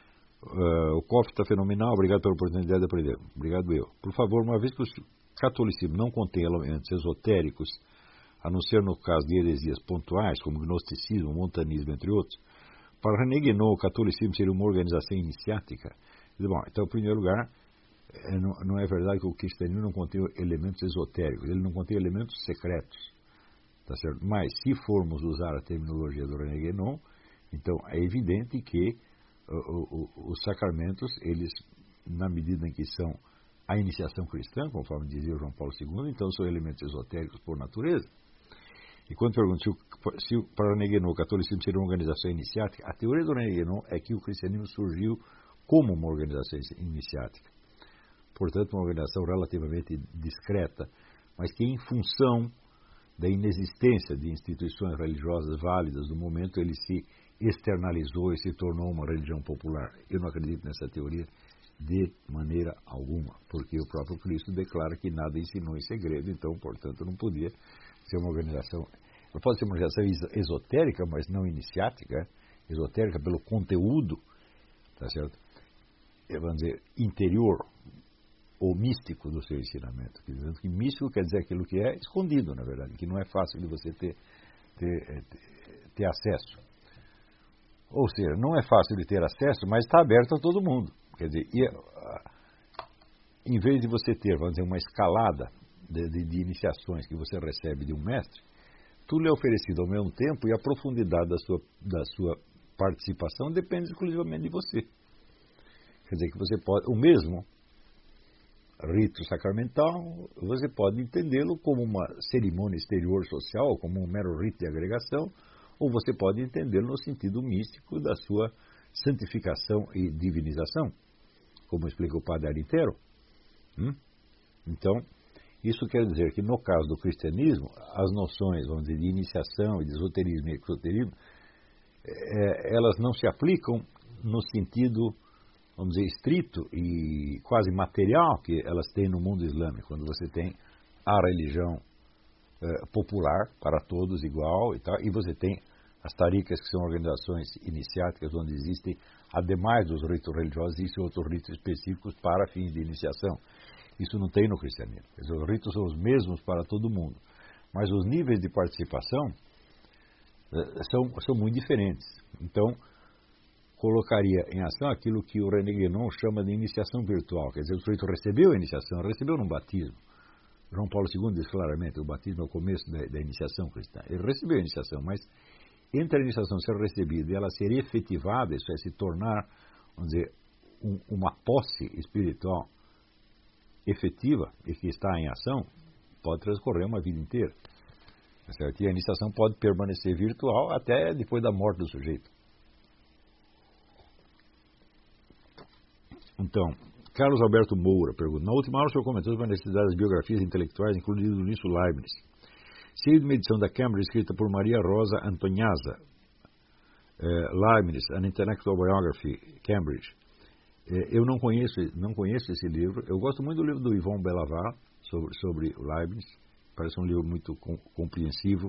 O COF está fenomenal, obrigado pela oportunidade de aprender. Obrigado eu. Por favor, uma vez que o catolicismo não contém elementos esotéricos, a não ser no caso de heresias pontuais, como gnosticismo, montanismo, entre outros, para René Guénon, o catolicismo seria uma organização iniciática. Bom, então, em primeiro lugar, não é verdade que o cristianismo não contém elementos esotéricos, ele não contém elementos secretos, tá certo? Mas, se formos usar a terminologia do René Guénon, então é evidente que os sacramentos, eles, na medida em que são a iniciação cristã, conforme dizia João Paulo II, então são elementos esotéricos por natureza. E quando pergunto se para René Guénon o catolicismo seria uma organização iniciática, a teoria do René Guénon é que o cristianismo surgiu como uma organização iniciática. Portanto, uma organização relativamente discreta, mas que em função da inexistência de instituições religiosas válidas no momento, ele se externalizou e se tornou uma religião popular. Eu não acredito nessa teoria de maneira alguma, porque o próprio Cristo declara que nada ensinou em segredo, então, portanto, não podia ser uma organização. Ela pode ser uma organização esotérica, mas não iniciática, esotérica pelo conteúdo, tá certo? Vamos dizer, interior ou místico do seu ensinamento. Dizendo que místico quer dizer aquilo que é escondido, na verdade, que não é fácil de você ter acesso. Ou seja, não é fácil de ter acesso, mas está aberto a todo mundo. Quer dizer, em vez de você ter, vamos dizer, uma escalada de iniciações que você recebe de um mestre, tudo é oferecido ao mesmo tempo e a profundidade da sua participação depende exclusivamente de você. Quer dizer, que você pode, o mesmo rito sacramental, você pode entendê-lo como uma cerimônia exterior social, como um mero rito de agregação, ou você pode entendê-lo no sentido místico da sua santificação e divinização, como explica o padre Aritero. Então, isso quer dizer que no caso do cristianismo, as noções, vamos dizer, de iniciação, de esoterismo e exoterismo, elas não se aplicam no sentido, vamos dizer, estrito e quase material que elas têm no mundo islâmico, quando você tem a religião popular para todos igual e tal, e você tem as tarikas, que são organizações iniciáticas onde existem, ademais dos ritos religiosos, existem outros ritos específicos para fins de iniciação. Isso não tem no cristianismo. Os ritos são os mesmos para todo mundo, mas os níveis de participação são muito diferentes. Então, colocaria em ação aquilo que o René Guénon chama de iniciação virtual. Quer dizer, o sujeito recebeu a iniciação, recebeu num batismo. João Paulo II diz claramente, o batismo é o começo da iniciação cristã. Ele recebeu a iniciação, mas entre a iniciação ser recebida e ela ser efetivada, isso é, se tornar, vamos dizer, uma posse espiritual efetiva e que está em ação, pode transcorrer uma vida inteira. Certo? E a iniciação pode permanecer virtual até depois da morte do sujeito. Então, Carlos Alberto Moura pergunta: na última aula o senhor comentou sobre a necessidade das biografias intelectuais, incluindo nisso Leibniz. Saiu de uma edição da Cambridge escrita por Maria Rosa Antoniazza, Leibniz, An Intellectual Biography, Cambridge. Eu não conheço esse livro. Eu gosto muito do livro do Yvon Bellaval sobre Leibniz. Parece um livro muito compreensivo.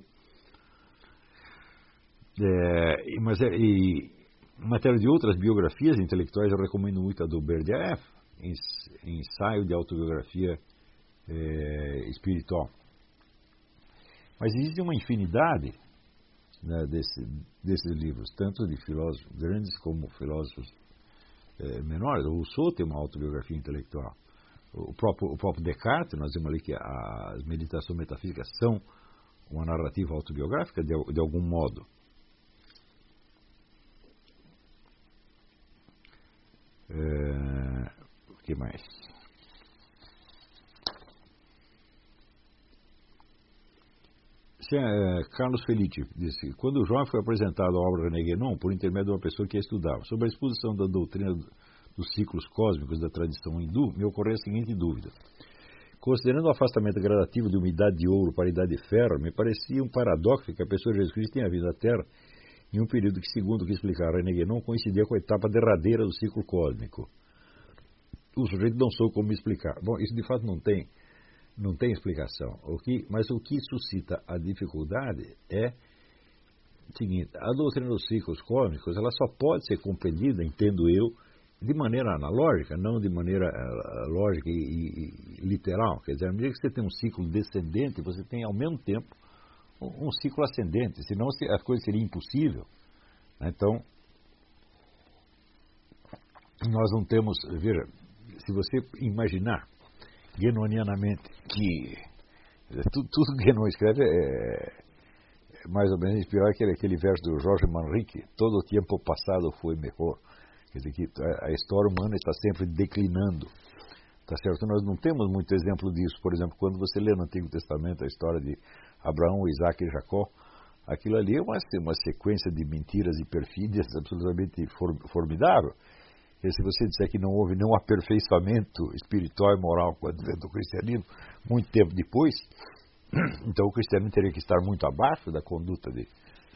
Mas em matéria de outras biografias intelectuais, eu recomendo muito a do Berdyaev, Ensaio de Autobiografia Espiritual. Mas existe uma infinidade, né, desses livros, tanto de filósofos grandes como filósofos menores. O Rousseau tem uma autobiografia intelectual. O próprio Descartes, nós vemos ali que as meditações metafísicas são uma narrativa autobiográfica de algum modo. O que mais? Carlos Felice disse: quando o jovem foi apresentado a obra René Guénon por intermédio de uma pessoa que a estudava, sobre a exposição da doutrina dos ciclos cósmicos da tradição hindu, me ocorreu a seguinte dúvida. Considerando o afastamento gradativo de uma idade de ouro para a idade de ferro, me parecia um paradoxo que a pessoa de Jesus Cristo tenha vindo à Terra em um período que, segundo o que explicara René Guénon, coincidia com a etapa derradeira do ciclo cósmico. O sujeito não soube como me explicar. Bom, isso de fato não tem explicação. Mas o que suscita a dificuldade é o seguinte: a doutrina dos ciclos cósmicos ela só pode ser compreendida, entendo eu, de maneira analógica, não de maneira lógica e literal. Quer dizer, à medida que você tem um ciclo descendente, você tem ao mesmo tempo um ciclo ascendente, senão a coisa seria impossível. Então, nós não temos... Veja, se você imaginar guenonianamente que tudo que Guénon escreve é mais ou menos pior que aquele verso do Jorge Manrique: todo o tempo passado foi melhor. Quer dizer que a história humana está sempre declinando. Tá certo? Nós não temos muito exemplo disso. Por exemplo, quando você lê no Antigo Testamento a história de Abraão, Isaac e Jacó, aquilo ali é uma sequência de mentiras e perfídias absolutamente formidável. E se você disser que não houve nenhum aperfeiçoamento espiritual e moral com o advento do cristianismo, muito tempo depois, então o cristianismo teria que estar muito abaixo da conduta de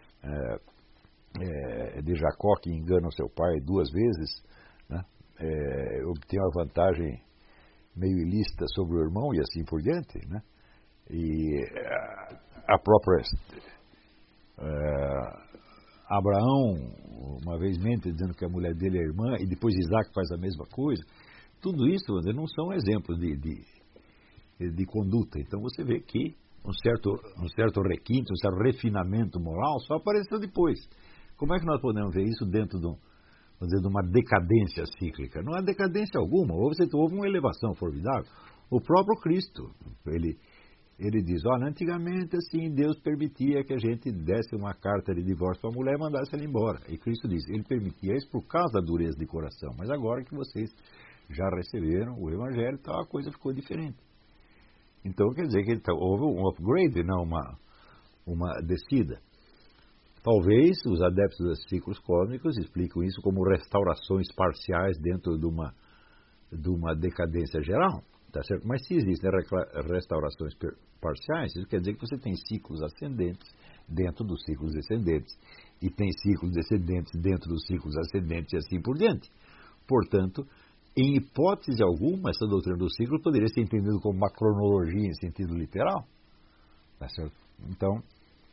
Jacó, que engana o seu pai 2 vezes, né? Obtém uma vantagem meio ilícita sobre o irmão e assim por diante, né? E a própria Abraão, uma vez mente dizendo que a mulher dele é irmã, e depois Isaac faz a mesma coisa. Tudo isso não são exemplos de conduta. Então você vê que um certo requinte, um certo refinamento moral só apareceu depois. Como é que nós podemos ver isso dentro de uma decadência cíclica? Não há decadência alguma, houve uma elevação formidável. O próprio Cristo, ele diz: olha, antigamente assim Deus permitia que a gente desse uma carta de divórcio para a mulher e mandasse ela embora. E Cristo diz: ele permitia isso por causa da dureza de coração, mas agora que vocês já receberam o Evangelho, então a coisa ficou diferente. Então quer dizer que houve um upgrade, não uma descida. Talvez os adeptos dos ciclos cósmicos explicam isso como restaurações parciais dentro de uma decadência geral, tá certo? Mas se existem restaurações parciais, isso quer dizer que você tem ciclos ascendentes dentro dos ciclos descendentes, e tem ciclos descendentes dentro dos ciclos ascendentes e assim por diante. Portanto, em hipótese alguma, essa doutrina do ciclo poderia ser entendida como uma cronologia em sentido literal, tá certo? Então,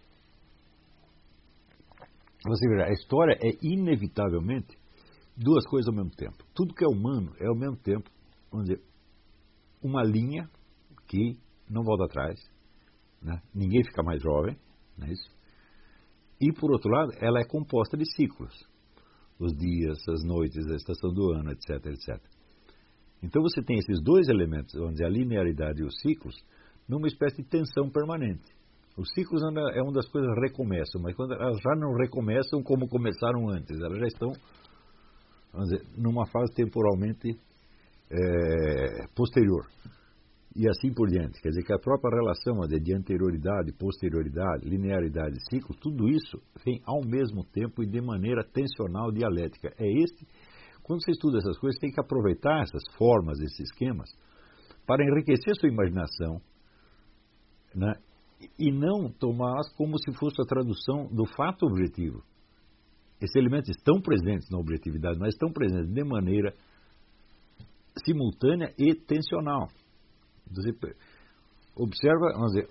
você verá, a história é inevitavelmente 2 coisas ao mesmo tempo. Tudo que é humano é ao mesmo tempo, vamos dizer, uma linha que não volta atrás, né? Ninguém fica mais jovem, não é isso? E, por outro lado, ela é composta de ciclos. Os dias, as noites, a estação do ano, etc, etc. Então você tem esses 2 elementos, vamos dizer, a linearidade e os ciclos, numa espécie de tensão permanente. Os ciclos é uma das coisas que recomeçam, mas quando elas já não recomeçam como começaram antes, elas já estão, vamos dizer, numa fase temporalmente posterior. E assim por diante. Quer dizer que a própria relação de anterioridade, posterioridade, linearidade, ciclo, tudo isso vem ao mesmo tempo e de maneira tensional dialética. Quando você estuda essas coisas, você tem que aproveitar essas formas, esses esquemas, para enriquecer sua imaginação, né? E não tomá-las como se fosse a tradução do fato objetivo. Esses elementos estão presentes na objetividade, mas estão presentes de maneira simultânea e tensional. Você observa, vamos dizer,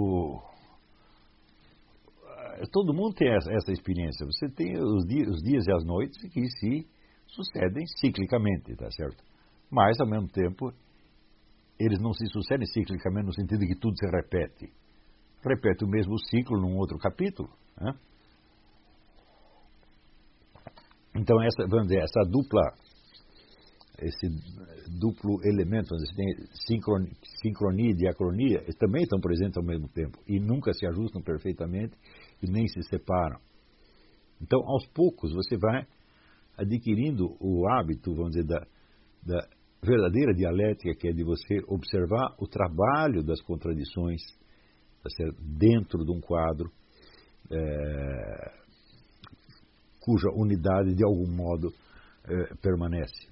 todo mundo tem essa experiência. Você tem os dias e as noites que se sucedem ciclicamente, tá certo? Mas, ao mesmo tempo, eles não se sucedem ciclicamente no sentido de que tudo se repete. Repete o mesmo ciclo num outro capítulo, né? Então, esse duplo elemento, onde você tem sincronia e diacronia, eles também estão presentes ao mesmo tempo e nunca se ajustam perfeitamente e nem se separam. Então, aos poucos, você vai adquirindo o hábito, vamos dizer, da verdadeira dialética, que é de você observar o trabalho das contradições, tá certo? Dentro de um quadro cuja unidade, de algum modo, permanece.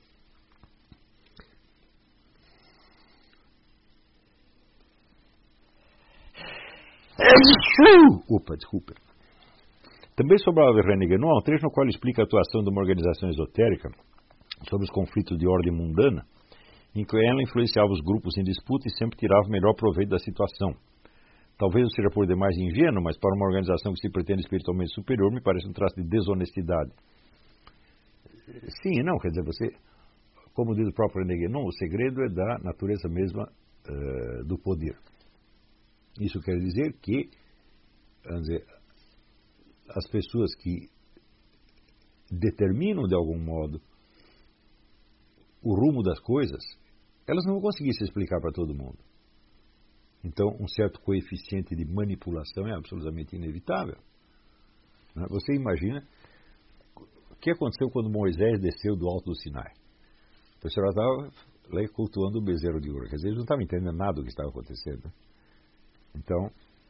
Opa, desculpa. Também sobre a René Guénon, um trecho no qual ele explica a atuação de uma organização esotérica sobre os conflitos de ordem mundana, em que ela influenciava os grupos em disputa e sempre tirava o melhor proveito da situação. Talvez eu seja por demais ingênuo, mas para uma organização que se pretende espiritualmente superior, me parece um traço de desonestidade. Sim, não, quer dizer, você, como diz o próprio René Guénon, o segredo é da natureza mesma do poder. Isso quer dizer que, vamos dizer, as pessoas que determinam de algum modo o rumo das coisas, elas não vão conseguir se explicar para todo mundo. Então, um certo coeficiente de manipulação é absolutamente inevitável. Você imagina o que aconteceu quando Moisés desceu do alto do Sinai. O pessoal estava lá cultuando o bezerro de ouro. Quer dizer, eles não estavam entendendo nada do que estava acontecendo. Então,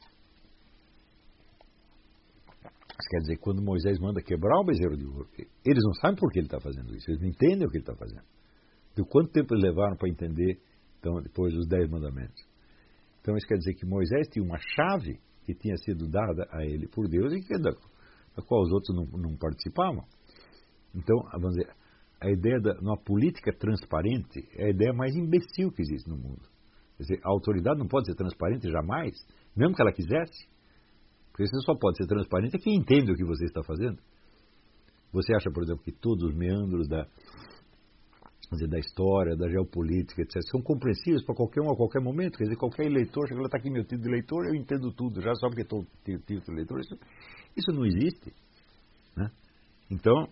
quer dizer, quando Moisés manda quebrar o bezerro de ouro, eles não sabem por que ele está fazendo isso. Eles não entendem o que ele está fazendo. De quanto tempo eles levaram para entender, então, depois dos 10 mandamentos. Então, isso quer dizer que Moisés tinha uma chave que tinha sido dada a ele por Deus e que da qual os outros não participavam. Então, vamos dizer, a ideia de uma política transparente é a ideia mais imbecil que existe no mundo. Quer dizer, a autoridade não pode ser transparente jamais, mesmo que ela quisesse. Porque você só pode ser transparente a quem entende o que você está fazendo. Você acha, por exemplo, que todos os meandros da história, da geopolítica, etc., são compreensíveis para qualquer um a qualquer momento? Quer dizer, qualquer eleitor chega lá, está aqui meu título de eleitor, eu entendo tudo, já só porque estou título de eleitor. Isso não existe. Né? Então,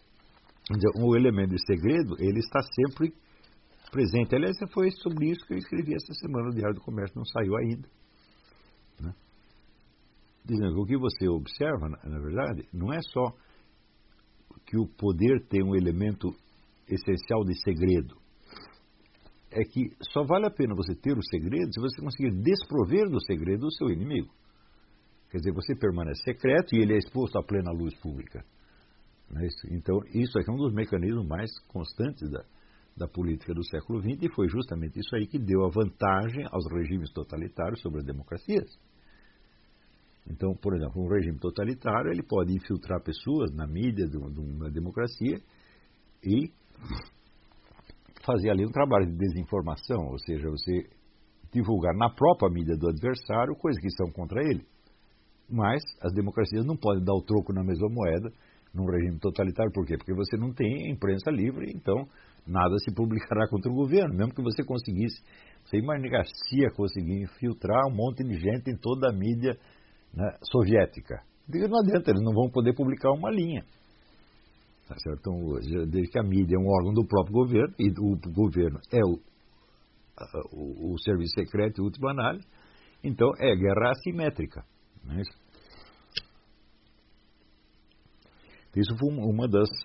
o elemento de segredo, ele está sempre presente. Aliás, foi sobre isso que eu escrevi essa semana no Diário do Comércio, não saiu ainda. Né? Dizendo que o que você observa, na verdade, não é só que o poder tem um elemento essencial de segredo. É que só vale a pena você ter o segredo se você conseguir desprover do segredo o seu inimigo. Quer dizer, você permanece secreto e ele é exposto à plena luz pública. Não é isso? Então, isso aqui é um dos mecanismos mais constantes da política do século XX e foi justamente isso aí que deu a vantagem aos regimes totalitários sobre as democracias. Então, por exemplo, um regime totalitário ele pode infiltrar pessoas na mídia de uma democracia e fazer ali um trabalho de desinformação, ou seja, você divulgar na própria mídia do adversário coisas que são contra ele. Mas as democracias não podem dar o troco na mesma moeda num regime totalitário. Por quê? Porque você não tem imprensa livre, então nada se publicará contra o governo, mesmo que você conseguisse. Você imagina que a CIA conseguir infiltrar um monte de gente em toda a mídia, né, soviética. Não adianta, eles não vão poder publicar uma linha. Tá certo? Então, desde que a mídia é um órgão do próprio governo, e o governo é o serviço secreto em última análise, então é guerra assimétrica. Não é isso? Isso foi uma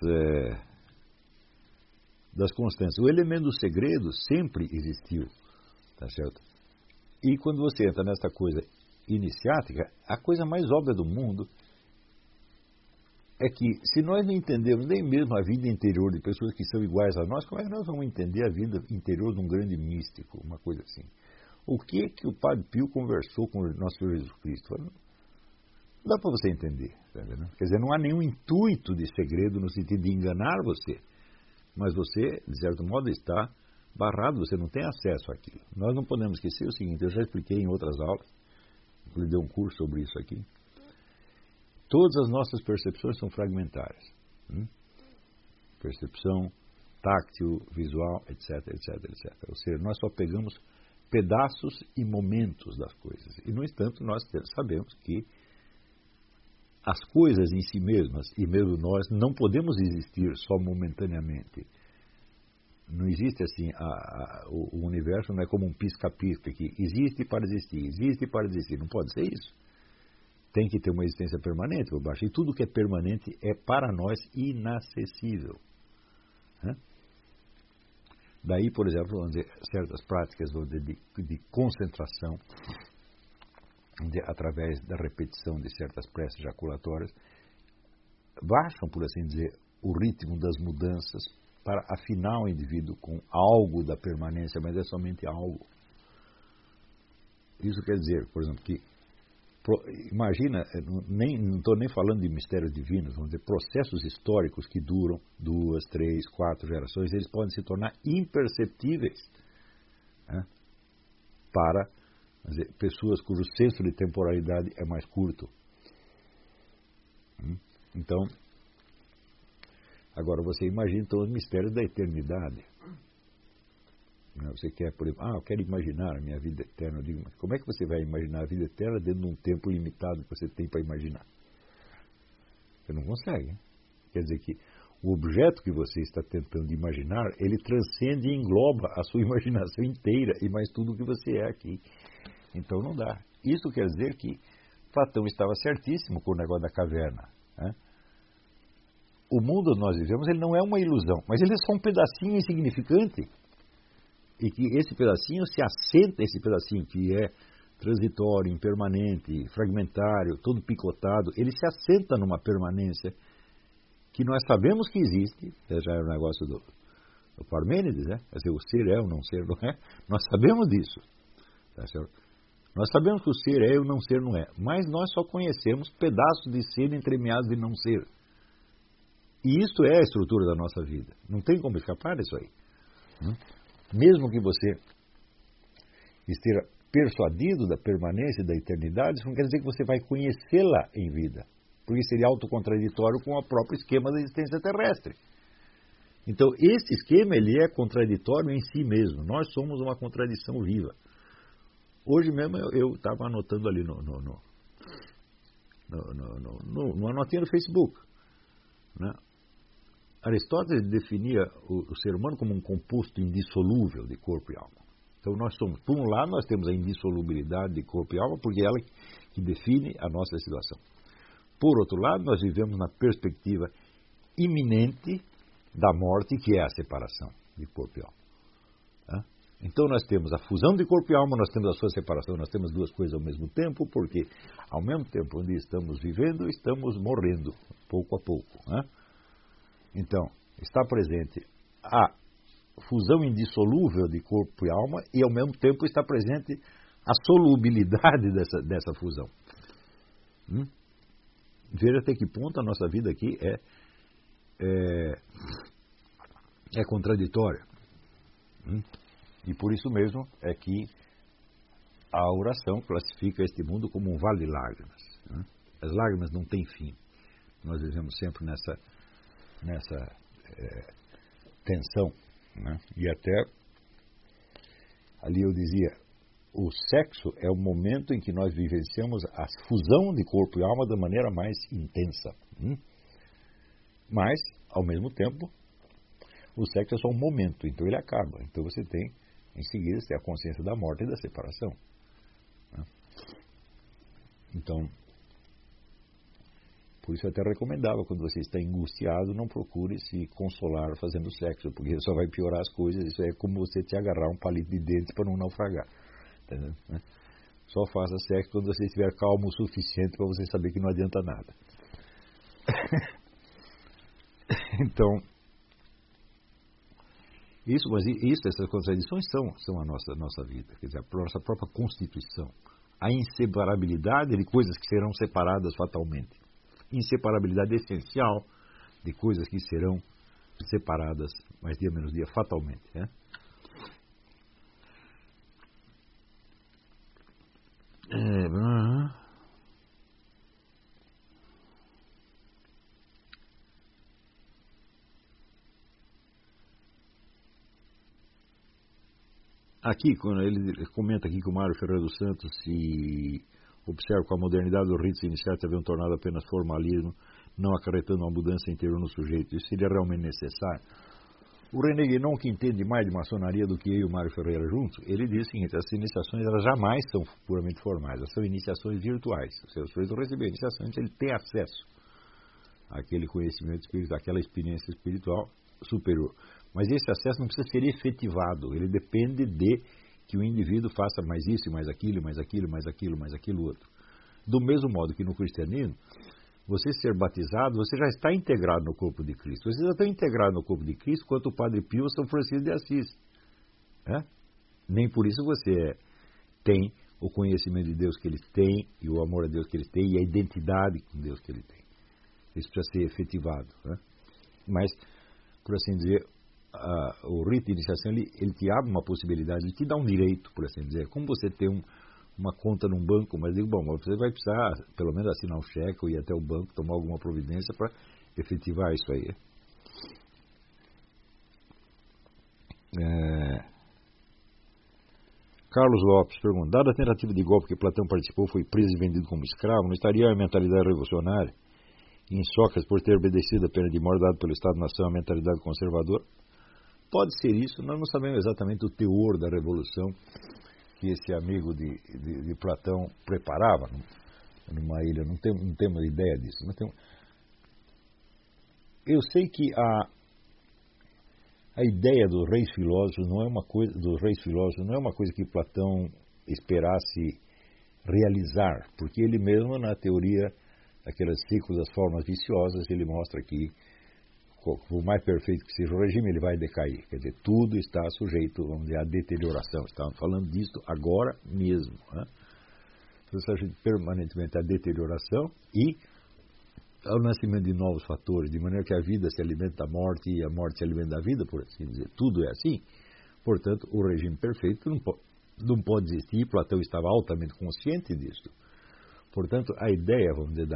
das constantes. O elemento do segredo sempre existiu, tá certo? E quando você entra nessa coisa iniciática, a coisa mais óbvia do mundo é que se nós não entendemos nem mesmo a vida interior de pessoas que são iguais a nós, como é que nós vamos entender a vida interior de um grande místico, uma coisa assim? O que o Padre Pio conversou com o nosso Senhor Jesus Cristo? Não dá para você entender. Tá vendo? Quer dizer, não há nenhum intuito de segredo no sentido de enganar você. Mas você, de certo modo, está barrado, você não tem acesso àquilo. Nós não podemos esquecer o seguinte, eu já expliquei em outras aulas, eu dei um curso sobre isso aqui. Todas as nossas percepções são fragmentárias. Percepção, táctil, visual, etc, etc, etc. Ou seja, nós só pegamos pedaços e momentos das coisas. E, no entanto, nós sabemos que as coisas em si mesmas, e mesmo nós, não podemos existir só momentaneamente. Não existe assim, o universo não é como um pisca-pisca, que existe para existir, existe para existir. Não pode ser isso. Tem que ter uma existência permanente por baixo. E tudo que é permanente é para nós inacessível. Daí, por exemplo, vamos dizer, certas práticas de concentração, através da repetição de certas preces jaculatórias, baixam, por assim dizer, o ritmo das mudanças para afinar o indivíduo com algo da permanência, mas é somente algo. Isso quer dizer, por exemplo, que imagina, não estou nem falando de mistérios divinos, vamos dizer, processos históricos que duram 2, 3, 4 gerações, eles podem se tornar imperceptíveis, né, para dizer, pessoas cujo senso de temporalidade é mais curto. Então, Agora você imagina então os mistérios da eternidade. Você quer, por exemplo, eu quero imaginar a minha vida eterna. Eu digo, mas como é que você vai imaginar a vida eterna dentro de um tempo limitado que você tem para imaginar? Você não consegue. Quer dizer que o objeto que você está tentando imaginar, ele transcende e engloba a sua imaginação inteira e mais tudo o que você é aqui. Então não dá. Isso quer dizer que Platão estava certíssimo com o negócio da caverna. Né? O mundo onde nós vivemos, ele não é uma ilusão, mas ele é só um pedacinho insignificante. E que esse pedacinho se assenta, esse pedacinho que é transitório, impermanente, fragmentário, todo picotado, ele se assenta numa permanência que nós sabemos que existe, já é o negócio do Parmênides, né? Quer dizer, o ser é, o não ser não é. Nós sabemos disso. Tá certo? Nós sabemos que o ser é e o não ser não é. Mas nós só conhecemos pedaços de ser entremeados de não ser. E isso é a estrutura da nossa vida. Não tem como escapar disso aí. Mesmo que você esteja persuadido da permanência e da eternidade, isso não quer dizer que você vai conhecê-la em vida. Porque seria autocontraditório com o próprio esquema da existência terrestre. Então, esse esquema, ele é contraditório em si mesmo. Nós somos uma contradição viva. Hoje mesmo eu estava anotando ali numa notinha no Facebook. Né? Aristóteles definia o ser humano como um composto indissolúvel de corpo e alma. Então nós somos, por um lado, nós temos a indissolubilidade de corpo e alma, porque é ela que define a nossa situação. Por outro lado, nós vivemos na perspectiva iminente da morte, que é a separação de corpo e alma. Tá? Então nós temos a fusão de corpo e alma, nós temos a sua separação, nós temos duas coisas ao mesmo tempo, porque ao mesmo tempo onde estamos vivendo, estamos morrendo, pouco a pouco. Né? Então, está presente a fusão indissolúvel de corpo e alma e, ao mesmo tempo, está presente a solubilidade dessa fusão. Veja até que ponto a nossa vida aqui é contraditória. E por isso mesmo é que a oração classifica este mundo como um vale de lágrimas. As lágrimas não têm fim. Nós vivemos sempre nessa tensão, né? E até ali eu dizia, o sexo é o momento em que nós vivenciamos a fusão de corpo e alma da maneira mais intensa. Mas, ao mesmo tempo, o sexo é só um momento, então ele acaba. Então você tem, em seguida, você tem a consciência da morte e da separação. Né? Então, por isso eu até recomendava, quando você está angustiado, não procure se consolar fazendo sexo, porque só vai piorar as coisas. Isso é como você te agarrar um palito de dentes para não naufragar. Entendeu? Só faça sexo quando você estiver calmo o suficiente para você saber que não adianta nada. Então, essas contradições são a nossa vida, quer dizer, a nossa própria constituição. A inseparabilidade de coisas que serão separadas fatalmente. Inseparabilidade essencial de coisas que serão separadas, mais dia menos dia, fatalmente. Né? Aqui, quando ele comenta aqui que o Mário Ferreira dos Santos se observa com a modernidade dos ritos iniciais haviam tornado apenas formalismo, não acarretando uma mudança interior no sujeito. Isso seria realmente necessário. O René Guénon, que entende mais de maçonaria do que eu e o Mário Ferreira juntos, ele diz o seguinte: as iniciações elas jamais são puramente formais, elas são iniciações virtuais. O sujeito recebeu a iniciação, então ele tem acesso àquele conhecimento espiritual, àquela experiência espiritual superior. Mas esse acesso não precisa ser efetivado, ele depende de que o indivíduo faça mais isso, mais aquilo, mais aquilo, mais aquilo, mais aquilo outro. Do mesmo modo que no cristianismo, você ser batizado, você já está integrado no corpo de Cristo. Você já está integrado no corpo de Cristo quanto o Padre Pio ou São Francisco de Assis. Nem por isso você tem o conhecimento de Deus que eles têm, e o amor a Deus que eles têm, e a identidade com Deus que eles têm. Isso precisa ser efetivado. Mas, por assim dizer, o rito de iniciação, ele te abre uma possibilidade, ele te dá um direito, por assim dizer. Como você tem uma conta num banco, mas digo, bom, você vai precisar pelo menos assinar um cheque ou ir até o banco, tomar alguma providência para efetivar isso aí. Carlos Lopes pergunta: dada a tentativa de golpe que Platão participou, foi preso e vendido como escravo, não estaria a mentalidade revolucionária em Sócrates, por ter obedecido a pena de morte dada pelo Estado-nação, a mentalidade conservadora? Pode ser isso, nós não sabemos exatamente o teor da revolução que esse amigo de Platão preparava numa ilha, não temos ideia disso. Eu sei que a ideia dos reis filósofos não é uma coisa que Platão esperasse realizar, porque ele mesmo, na teoria daqueles ciclos das formas viciosas, ele mostra que por mais perfeito que seja o regime, ele vai decair. Quer dizer, tudo está sujeito, vamos dizer, à deterioração. Estamos falando disso agora mesmo. Né? Tudo está sujeito permanentemente à deterioração e ao nascimento de novos fatores, de maneira que a vida se alimenta da morte e a morte se alimenta da vida, por assim dizer. Tudo é assim. Portanto, o regime perfeito não pode existir. Platão estava altamente consciente disso. Portanto, a ideia, vamos dizer,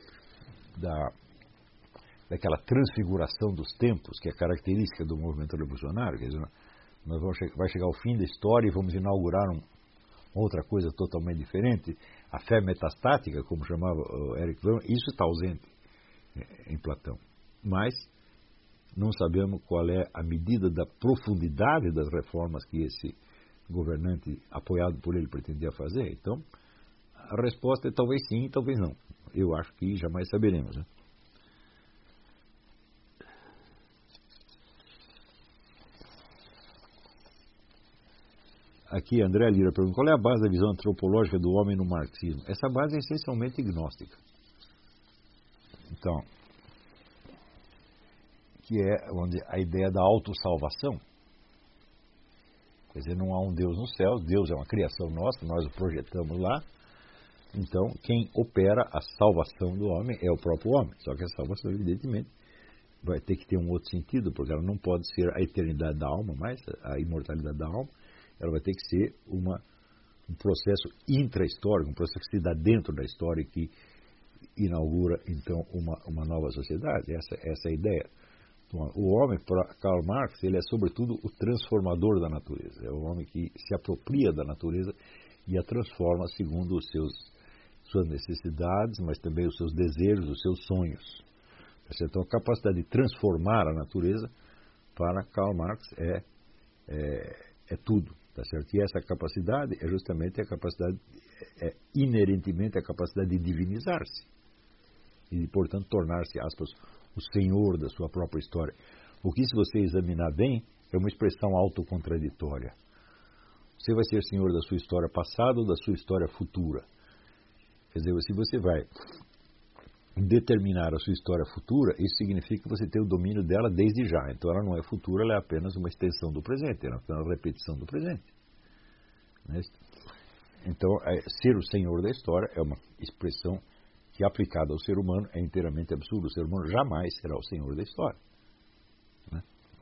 daquela transfiguração dos tempos, que é característica do movimento revolucionário, quer dizer, vai chegar ao fim da história e vamos inaugurar outra coisa totalmente diferente, a fé metastática, como chamava Eric Fromm, isso está ausente em Platão. Mas não sabemos qual é a medida da profundidade das reformas que esse governante, apoiado por ele, pretendia fazer. Então, a resposta é talvez sim, talvez não. Eu acho que jamais saberemos, né? Aqui, André Lira pergunta: qual é a base da visão antropológica do homem no marxismo? Essa base é essencialmente gnóstica. Então, que é a ideia da autossalvação. Quer dizer, não há um Deus nos céus, Deus é uma criação nossa, nós o projetamos lá. Então, quem opera a salvação do homem é o próprio homem. Só que a salvação, evidentemente, vai ter que ter um outro sentido, porque ela não pode ser a eternidade da alma, mas a imortalidade da alma. Ela vai ter que ser um processo intra-histórico, um processo que se dá dentro da história e que inaugura, então, uma nova sociedade. Essa é a ideia. Então, o homem, para Karl Marx, ele é, sobretudo, o transformador da natureza. É o homem que se apropria da natureza e a transforma segundo suas necessidades, mas também os seus desejos, os seus sonhos. Então, a capacidade de transformar a natureza, para Karl Marx, é tudo. Tá certo? E essa capacidade é justamente a capacidade, inerentemente a capacidade de divinizar-se e, portanto, tornar-se, aspas, o senhor da sua própria história. O que, se você examinar bem, é uma expressão autocontraditória. Você vai ser senhor da sua história passada ou da sua história futura. Quer dizer, se você vai determinar a sua história futura, isso significa que você tem o domínio dela desde já. Então ela não é futura, ela é apenas uma extensão do presente, ela é apenas uma repetição do presente. Então, ser o senhor da história é uma expressão que, aplicada ao ser humano, é inteiramente absurda. O ser humano jamais será o senhor da história. Né?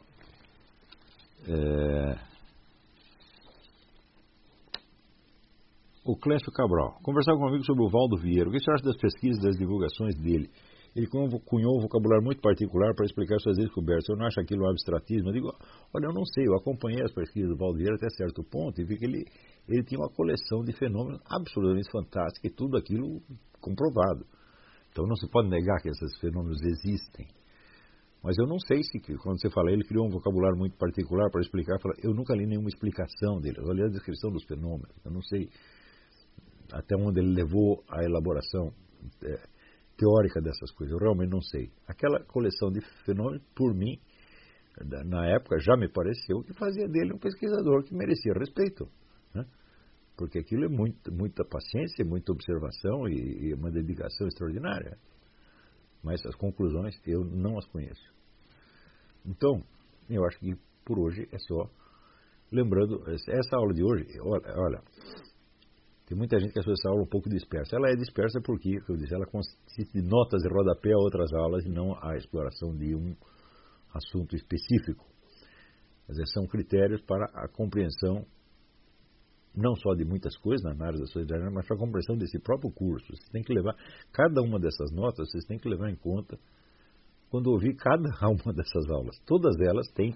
O Clécio Cabral. Conversava com um amigo sobre o Valdo Vieira. O que você acha das pesquisas e das divulgações dele? Ele cunhou um vocabulário muito particular para explicar suas descobertas. Eu não acho aquilo um abstratismo. Eu digo, olha, eu não sei, eu acompanhei as pesquisas do Valdo Vieira até certo ponto e vi que ele tinha uma coleção de fenômenos absolutamente fantástica e tudo aquilo comprovado. Então não se pode negar que esses fenômenos existem. Mas eu não sei se, quando você fala, ele criou um vocabulário muito particular para explicar, eu nunca li nenhuma explicação dele. Eu li a descrição dos fenômenos. Eu não sei até onde ele levou a elaboração teórica dessas coisas. Eu realmente não sei. Aquela coleção de fenômenos, por mim, na época, já me pareceu que fazia dele um pesquisador que merecia respeito. Né? Porque aquilo é muita paciência, muita observação e uma dedicação extraordinária. Mas as conclusões eu não as conheço. Então, eu acho que por hoje é só. Lembrando, essa aula de hoje, olha, tem muita gente que achou essa aula um pouco dispersa. Ela é dispersa porque, como eu disse, ela consiste de notas de rodapé a outras aulas e não a exploração de um assunto específico. Quer dizer, são critérios para a compreensão não só de muitas coisas na análise da sociedade, mas para a compreensão desse próprio curso. Vocês têm que levar, cada uma dessas notas, vocês têm que levar em conta quando ouvir cada uma dessas aulas. Todas elas têm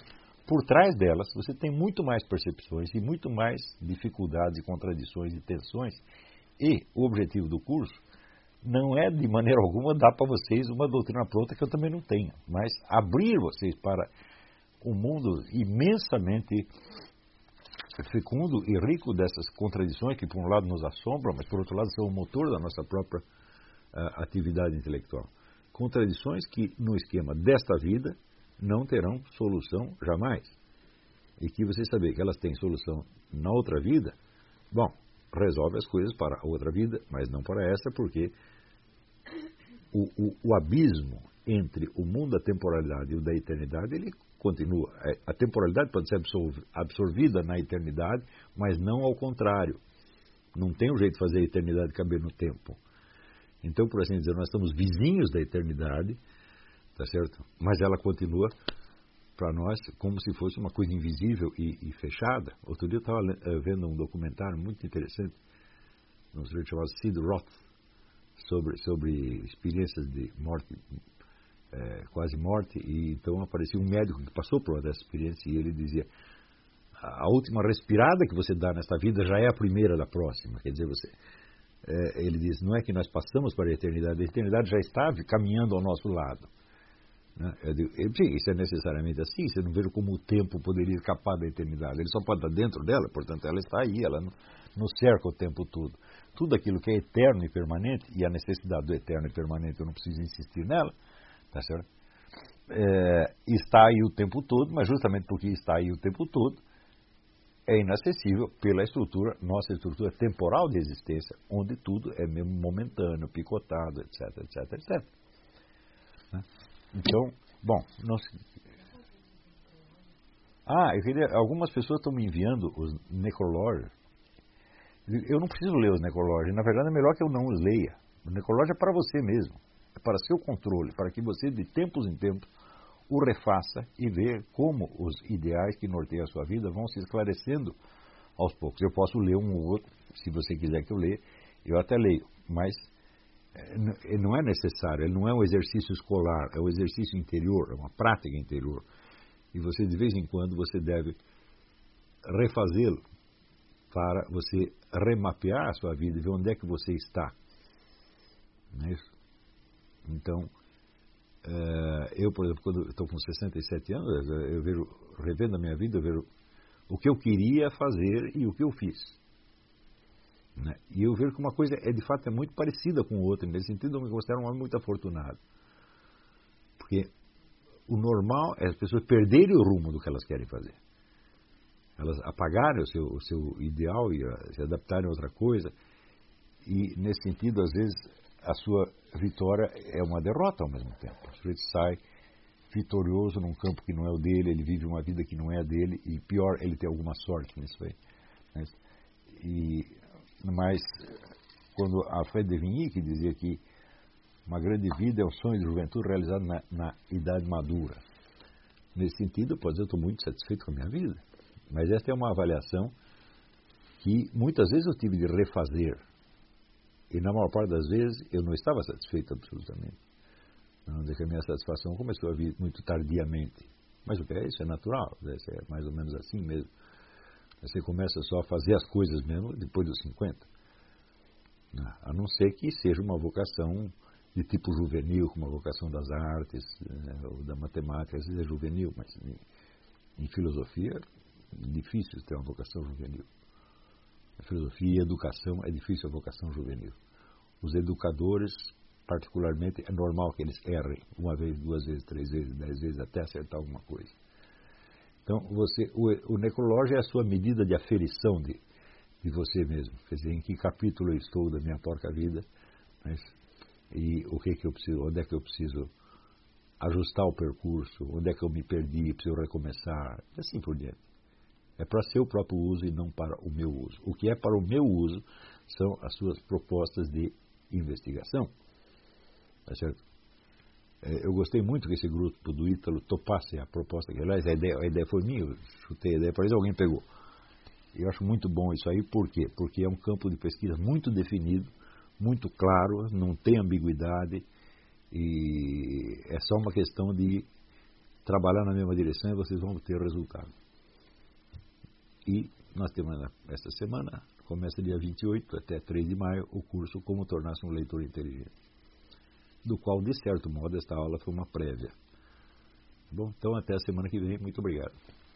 por trás delas você tem muito mais percepções e muito mais dificuldades e contradições e tensões. E o objetivo do curso não é de maneira alguma dar para vocês uma doutrina pronta que eu também não tenho, mas abrir vocês para um mundo imensamente fecundo e rico dessas contradições que por um lado nos assombram, mas por outro lado são o motor da nossa própria atividade intelectual. Contradições que no esquema desta vida não terão solução jamais. E que você saber que elas têm solução na outra vida, bom, resolve as coisas para a outra vida, mas não para essa, porque o abismo entre o mundo da temporalidade e o da eternidade, ele continua. A temporalidade pode ser absorvida na eternidade, mas não ao contrário. Não tem um jeito de fazer a eternidade caber no tempo. Então, por assim dizer, nós estamos vizinhos da eternidade, tá certo? Mas ela continua para nós como se fosse uma coisa invisível e fechada. Outro dia eu estava vendo um documentário muito interessante, um sujeito chamado Sid Roth, sobre experiências de morte, quase morte, e então aparecia um médico que passou por uma dessas experiências e ele dizia: a última respirada que você dá nesta vida já é a primeira da próxima. Quer dizer, ele diz, não é que nós passamos para a eternidade já está caminhando ao nosso lado. Né? Eu digo, isso é necessariamente assim, você não vê como o tempo poderia escapar da eternidade, ele só pode estar dentro dela, portanto ela está aí, ela não cerca o tempo todo. Tudo aquilo que é eterno e permanente, e a necessidade do eterno e permanente, eu não preciso insistir nela, tá certo? Está aí o tempo todo, mas justamente porque está aí o tempo todo, é inacessível pela nossa estrutura temporal de existência, onde tudo é mesmo momentâneo, picotado, etc, etc, etc. Então, bom, algumas pessoas estão me enviando os necrológios. Eu não preciso ler os necrológios, na verdade é melhor que eu não os leia. O necrológio é para você mesmo, é para seu controle, para que você de tempos em tempos o refaça e ver como os ideais que norteiam a sua vida vão se esclarecendo aos poucos. Eu posso ler um ou outro, se você quiser que eu leia, eu até leio, mas não é necessário, ele não é um exercício escolar, é um exercício interior, é uma prática interior. E você, de vez em quando, você deve refazê-lo para você remapear a sua vida e ver onde é que você está. Não é isso? Então, eu, por exemplo, quando estou com 67 anos, eu vejo, revendo a minha vida, eu vejo o que eu queria fazer e o que eu fiz. Né? E eu vejo que uma coisa de fato é muito parecida com outra, nesse sentido eu me considero um homem muito afortunado. Porque o normal é as pessoas perderem o rumo do que elas querem fazer. Elas apagarem o seu ideal e se adaptarem a outra coisa. E, nesse sentido, às vezes, a sua vitória é uma derrota ao mesmo tempo. O sujeito sai vitorioso num campo que não é o dele, ele vive uma vida que não é a dele, e pior, ele tem alguma sorte nisso aí. Mas, quando a Fred de Vigny, que dizia que uma grande vida é um sonho de juventude realizado na idade madura. Nesse sentido, eu posso dizer, eu estou muito satisfeito com a minha vida. Mas esta é uma avaliação que muitas vezes eu tive de refazer. E na maior parte das vezes eu não estava satisfeito absolutamente. Não dizer que a minha satisfação começou a vir muito tardiamente. Mas o que é isso? É natural. É mais ou menos assim mesmo. Você começa só a fazer as coisas mesmo depois dos 50. A não ser que seja uma vocação de tipo juvenil, como a vocação das artes, ou da matemática, às vezes é juvenil, mas em filosofia é difícil ter uma vocação juvenil. A filosofia e a educação é difícil a vocação juvenil. Os educadores, particularmente, é normal que eles errem uma vez, duas vezes, 3 vezes, 10 vezes, até acertar alguma coisa. Então, o necrológio é a sua medida de aferição de você mesmo. Quer dizer, em que capítulo eu estou da minha porca vida, e o que eu preciso, onde é que eu preciso ajustar o percurso, onde é que eu me perdi, preciso recomeçar, e assim por diante. É para seu próprio uso e não para o meu uso. O que é para o meu uso são as suas propostas de investigação. Tá certo? Eu gostei muito que esse grupo do Ítalo topasse a proposta. Aliás, a ideia foi minha, eu chutei a ideia, por isso alguém pegou. Eu acho muito bom isso aí, por quê? Porque é um campo de pesquisa muito definido, muito claro, não tem ambiguidade, e é só uma questão de trabalhar na mesma direção e vocês vão ter resultado. E nós temos esta semana, começa dia 28 até 3 de maio, o curso Como Tornar-se um Leitor Inteligente, do qual, de certo modo, esta aula foi uma prévia. Bom, então até a semana que vem. Muito obrigado.